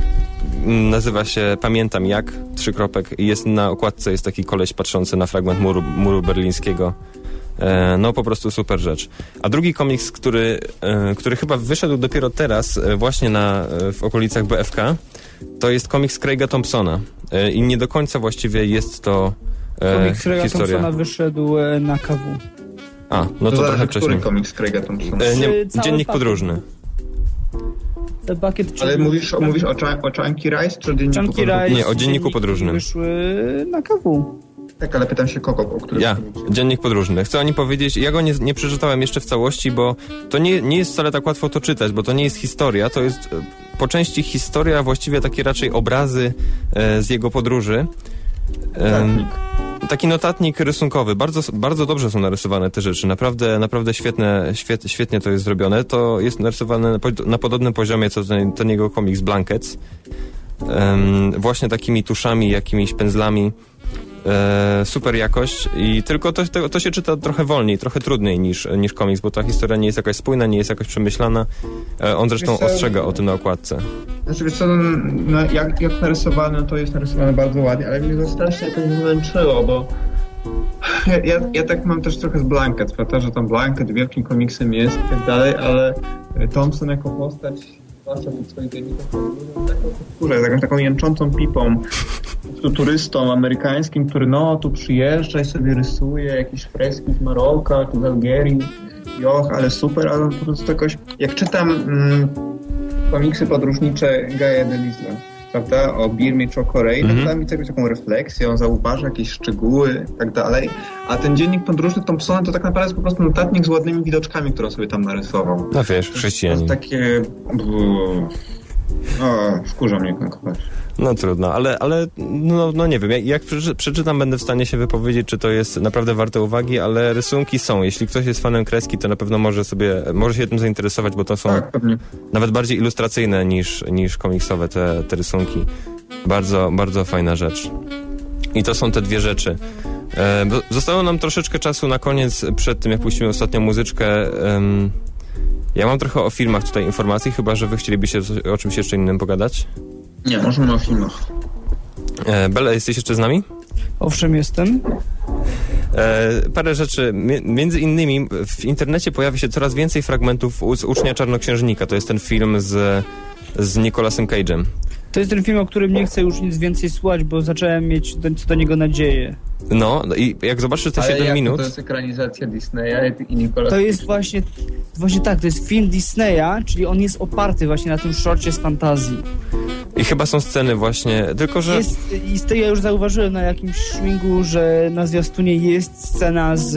nazywa się Pamiętam Jak, trzy kropek. I jest na okładce jest taki koleś patrzący na fragment muru, muru berlińskiego. E, no po prostu super rzecz. A drugi komiks, który, e, który chyba wyszedł dopiero teraz, e, właśnie na, e, w okolicach B F K, to jest komiks Craiga Thompsona. E, I nie do końca właściwie jest to e, komiks Craiga historia. Thompsona wyszedł e, na K W. A, no to, to trochę wcześniej. Który komiks Craiga Thompsona? E, nie, Dziennik podróżny. The Bucket Ale mówisz, mówisz o, o Chunky Rise czy o Dzienniku Chunky podróżnym? Rise, Nie, o Dzienniku podróżnym. Wyszły na K W. Tak, ale pytam się kogo, o którym Ja, komiksie. Dziennik podróżny. Chcę o nim powiedzieć, ja go nie, nie przeczytałem jeszcze w całości, bo to nie, nie jest wcale tak łatwo to czytać, bo to nie jest historia, to jest e, po części historia, właściwie takie raczej obrazy e, z jego podróży. E, taki notatnik rysunkowy. Bardzo, bardzo dobrze są narysowane te rzeczy. Naprawdę, naprawdę świetne, świet, świetnie to jest zrobione. To jest narysowane na, na podobnym poziomie, co ten, ten jego komiks Blankets. E, właśnie takimi tuszami, jakimiś pędzlami. E, super jakość i tylko to, to, to się czyta trochę wolniej, trochę trudniej niż, niż komiks, bo ta historia nie jest jakaś spójna, nie jest jakoś przemyślana. E, on zresztą Wiesz, ostrzega o tym na okładce. Znaczy, wiesz co, no, jak, jak narysowane, to jest narysowane bardzo ładnie, ale mnie to strasznie jakoś zmęczyło, bo ja, ja, ja tak mam też trochę z Blanket, prawda, że tam Blanket wielkim komiksem jest i tak dalej, ale Thompson jako postać, zwłaszcza w swoich dziennikach, taką kulturę, jakąś taką jęczącą pipą, tu turystą amerykańskim, który no tu przyjeżdża i sobie rysuje jakieś freski z Maroka, tu z Algierii, joch, ale super, ale po prostu jakoś, jak czytam mm, komiksy podróżnicze Gaia Delisle, prawda, o Birmie czy o Korei, mm-hmm. to da mi jakąś taką refleksję, on zauważa jakieś szczegóły i tak dalej, a ten dziennik podróżny Thompsona to tak naprawdę jest po prostu notatnik z ładnymi widoczkami, które sobie tam narysował. No wiesz, chrześcijanin. To jest takie... O, wkurza mnie ten koleś. No trudno, ale, ale no, no nie wiem, jak, jak przeczytam, będę w stanie się wypowiedzieć, czy to jest naprawdę warte uwagi, ale rysunki są. Jeśli ktoś jest fanem kreski, to na pewno może sobie, może się tym zainteresować, bo to są tak, pewnie. Nawet bardziej ilustracyjne niż, niż komiksowe te, te rysunki. Bardzo, bardzo fajna rzecz. I to są te dwie rzeczy. E, zostało nam troszeczkę czasu na koniec, przed tym jak puścimy ostatnią muzyczkę. Um, ja mam trochę o filmach tutaj informacji, chyba że wy chcielibyście o czymś jeszcze innym pogadać? Nie, możemy o filmach. E, Bela, jesteś jeszcze z nami? Owszem, jestem. E, parę rzeczy. Między innymi w internecie pojawia się coraz więcej fragmentów z Ucznia Czarnoksiężnika. To jest ten film z, z Nicolasem Cage'em. To jest ten film, o którym nie chcę już nic więcej słuchać, bo zacząłem mieć do, co do niego nadzieję. No i jak zobaczysz te siedem jak minut... to jest ekranizacja Disneya i Nicolas To jest właśnie, właśnie tak, to jest film Disneya, czyli on jest oparty właśnie na tym szorcie z fantazji. I chyba są sceny właśnie, tylko że... Jest, i z tego ja już zauważyłem na jakimś szwingu, że na zwiastunie jest scena z,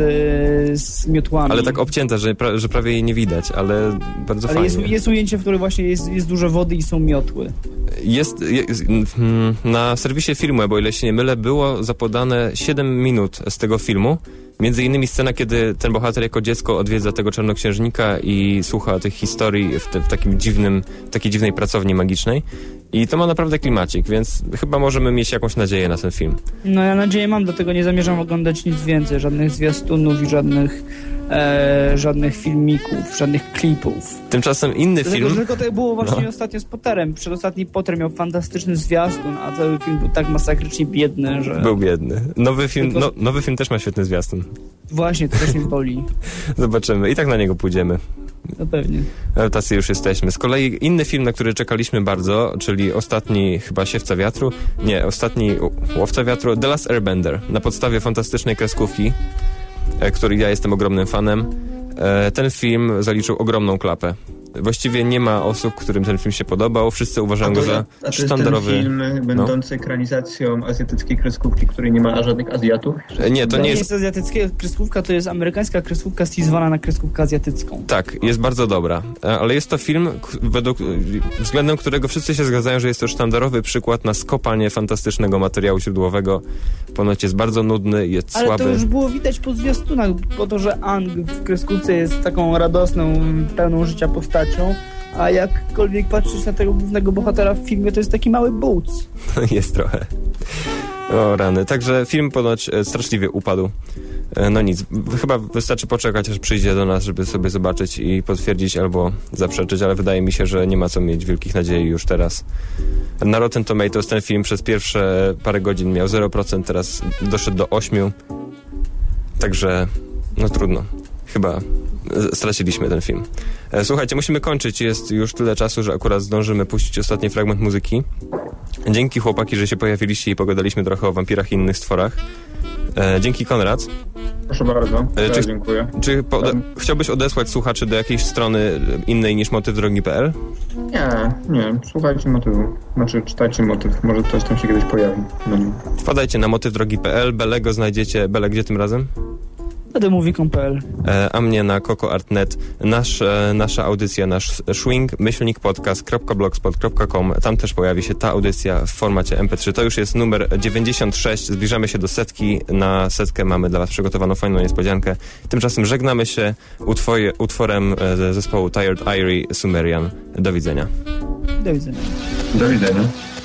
z miotłami. Ale tak obcięta, że, pra, że prawie jej nie widać, ale bardzo ale fajnie. jest, jest ujęcie, w którym właśnie jest, jest dużo wody i są miotły. Jest, jest na serwisie Filmweb, o ile się nie mylę, było zapodane siedem minut z tego filmu. Między innymi scena, kiedy ten bohater jako dziecko odwiedza tego czarnoksiężnika i słucha tych historii w, te, w takim dziwnym, takiej dziwnej pracowni magicznej. I to ma naprawdę klimacik, więc chyba możemy mieć jakąś nadzieję na ten film. No ja nadzieję mam, dlatego nie zamierzam oglądać nic więcej, żadnych zwiastunów i żadnych e, żadnych filmików, żadnych klipów. Tymczasem inny Dlatego, film... że tylko to było właśnie no. ostatnio z Potterem. Przedostatni Potter miał fantastyczny zwiastun, a cały film był tak masakrycznie biedny, że... Był biedny. Nowy film, Tylko... no, nowy film też ma świetny zwiastun. Właśnie, to też mnie boli. Zobaczymy. I tak na niego pójdziemy. No pewnie. Tacy już jesteśmy. Z kolei inny film, na który czekaliśmy bardzo, czyli ostatni chyba Siewca Wiatru, nie, ostatni Łowca Wiatru, The Last Airbender, na podstawie fantastycznej kreskówki, której ja jestem ogromnym fanem. Ten film zaliczył ogromną klapę. Właściwie nie ma osób, którym ten film się podobał. Wszyscy uważają go za a to sztandarowy. Jest ten film będący no. ekranizacją azjatyckiej kreskówki, której nie ma żadnych Azjatów? Nie, to nie nie jest... jest... azjatycka kreskówka, to jest amerykańska kreskówka stylizowana na kreskówkę azjatycką. Tak, jest bardzo dobra. Ale jest to film, według, względem którego wszyscy się zgadzają, że jest to sztandarowy przykład na skopanie fantastycznego materiału źródłowego. Ponoć jest bardzo nudny, jest Ale słaby. Ale to już było widać po zwiastunach, po to, że Ang w kreskówce jest taką radosną, pełną życia postacią, a jakkolwiek patrzeć na tego głównego bohatera w filmie, to jest taki mały buc. Jest trochę. O rany. Także film ponoć straszliwie upadł. No nic, chyba wystarczy poczekać, aż przyjdzie do nas, żeby sobie zobaczyć i potwierdzić albo zaprzeczyć, ale wydaje mi się, że nie ma co mieć wielkich nadziei już teraz. Na Rotten Tomatoes ten film przez pierwsze parę godzin miał zero procent, teraz doszedł do osiem procent. Także, no trudno. Chyba straciliśmy ten film. Słuchajcie, musimy kończyć. Jest już tyle czasu, że akurat zdążymy puścić ostatni fragment muzyki. Dzięki chłopaki, że się pojawiliście i pogadaliśmy trochę o wampirach i innych stworach. E, dzięki, Konrad. Proszę bardzo, e, czy, dziękuję. Czy pode- chciałbyś odesłać słuchaczy do jakiejś strony innej niż motyw drogi kropka p l? Nie, nie, słuchajcie motywu. Znaczy, czytajcie motyw, może coś tam się kiedyś pojawi na nim. Wpadajcie na motyw drogi kropka p l, Belego znajdziecie, Bele, gdzie tym razem? Demówi kropka p l. E, a mnie na coco art kropka net. Nasz, e, nasza audycja, nasz swing, myślnik podcast kropka blogspot kropka com. Tam też pojawi się ta audycja w formacie em pe trzy. To już jest numer dziewięćdziesiąt sześć. Zbliżamy się do setki. Na setkę mamy dla was przygotowaną fajną niespodziankę. Tymczasem żegnamy się utwoje, utworem e, zespołu Tired Eyrie Sumerian. Do widzenia. Do widzenia. Do widzenia.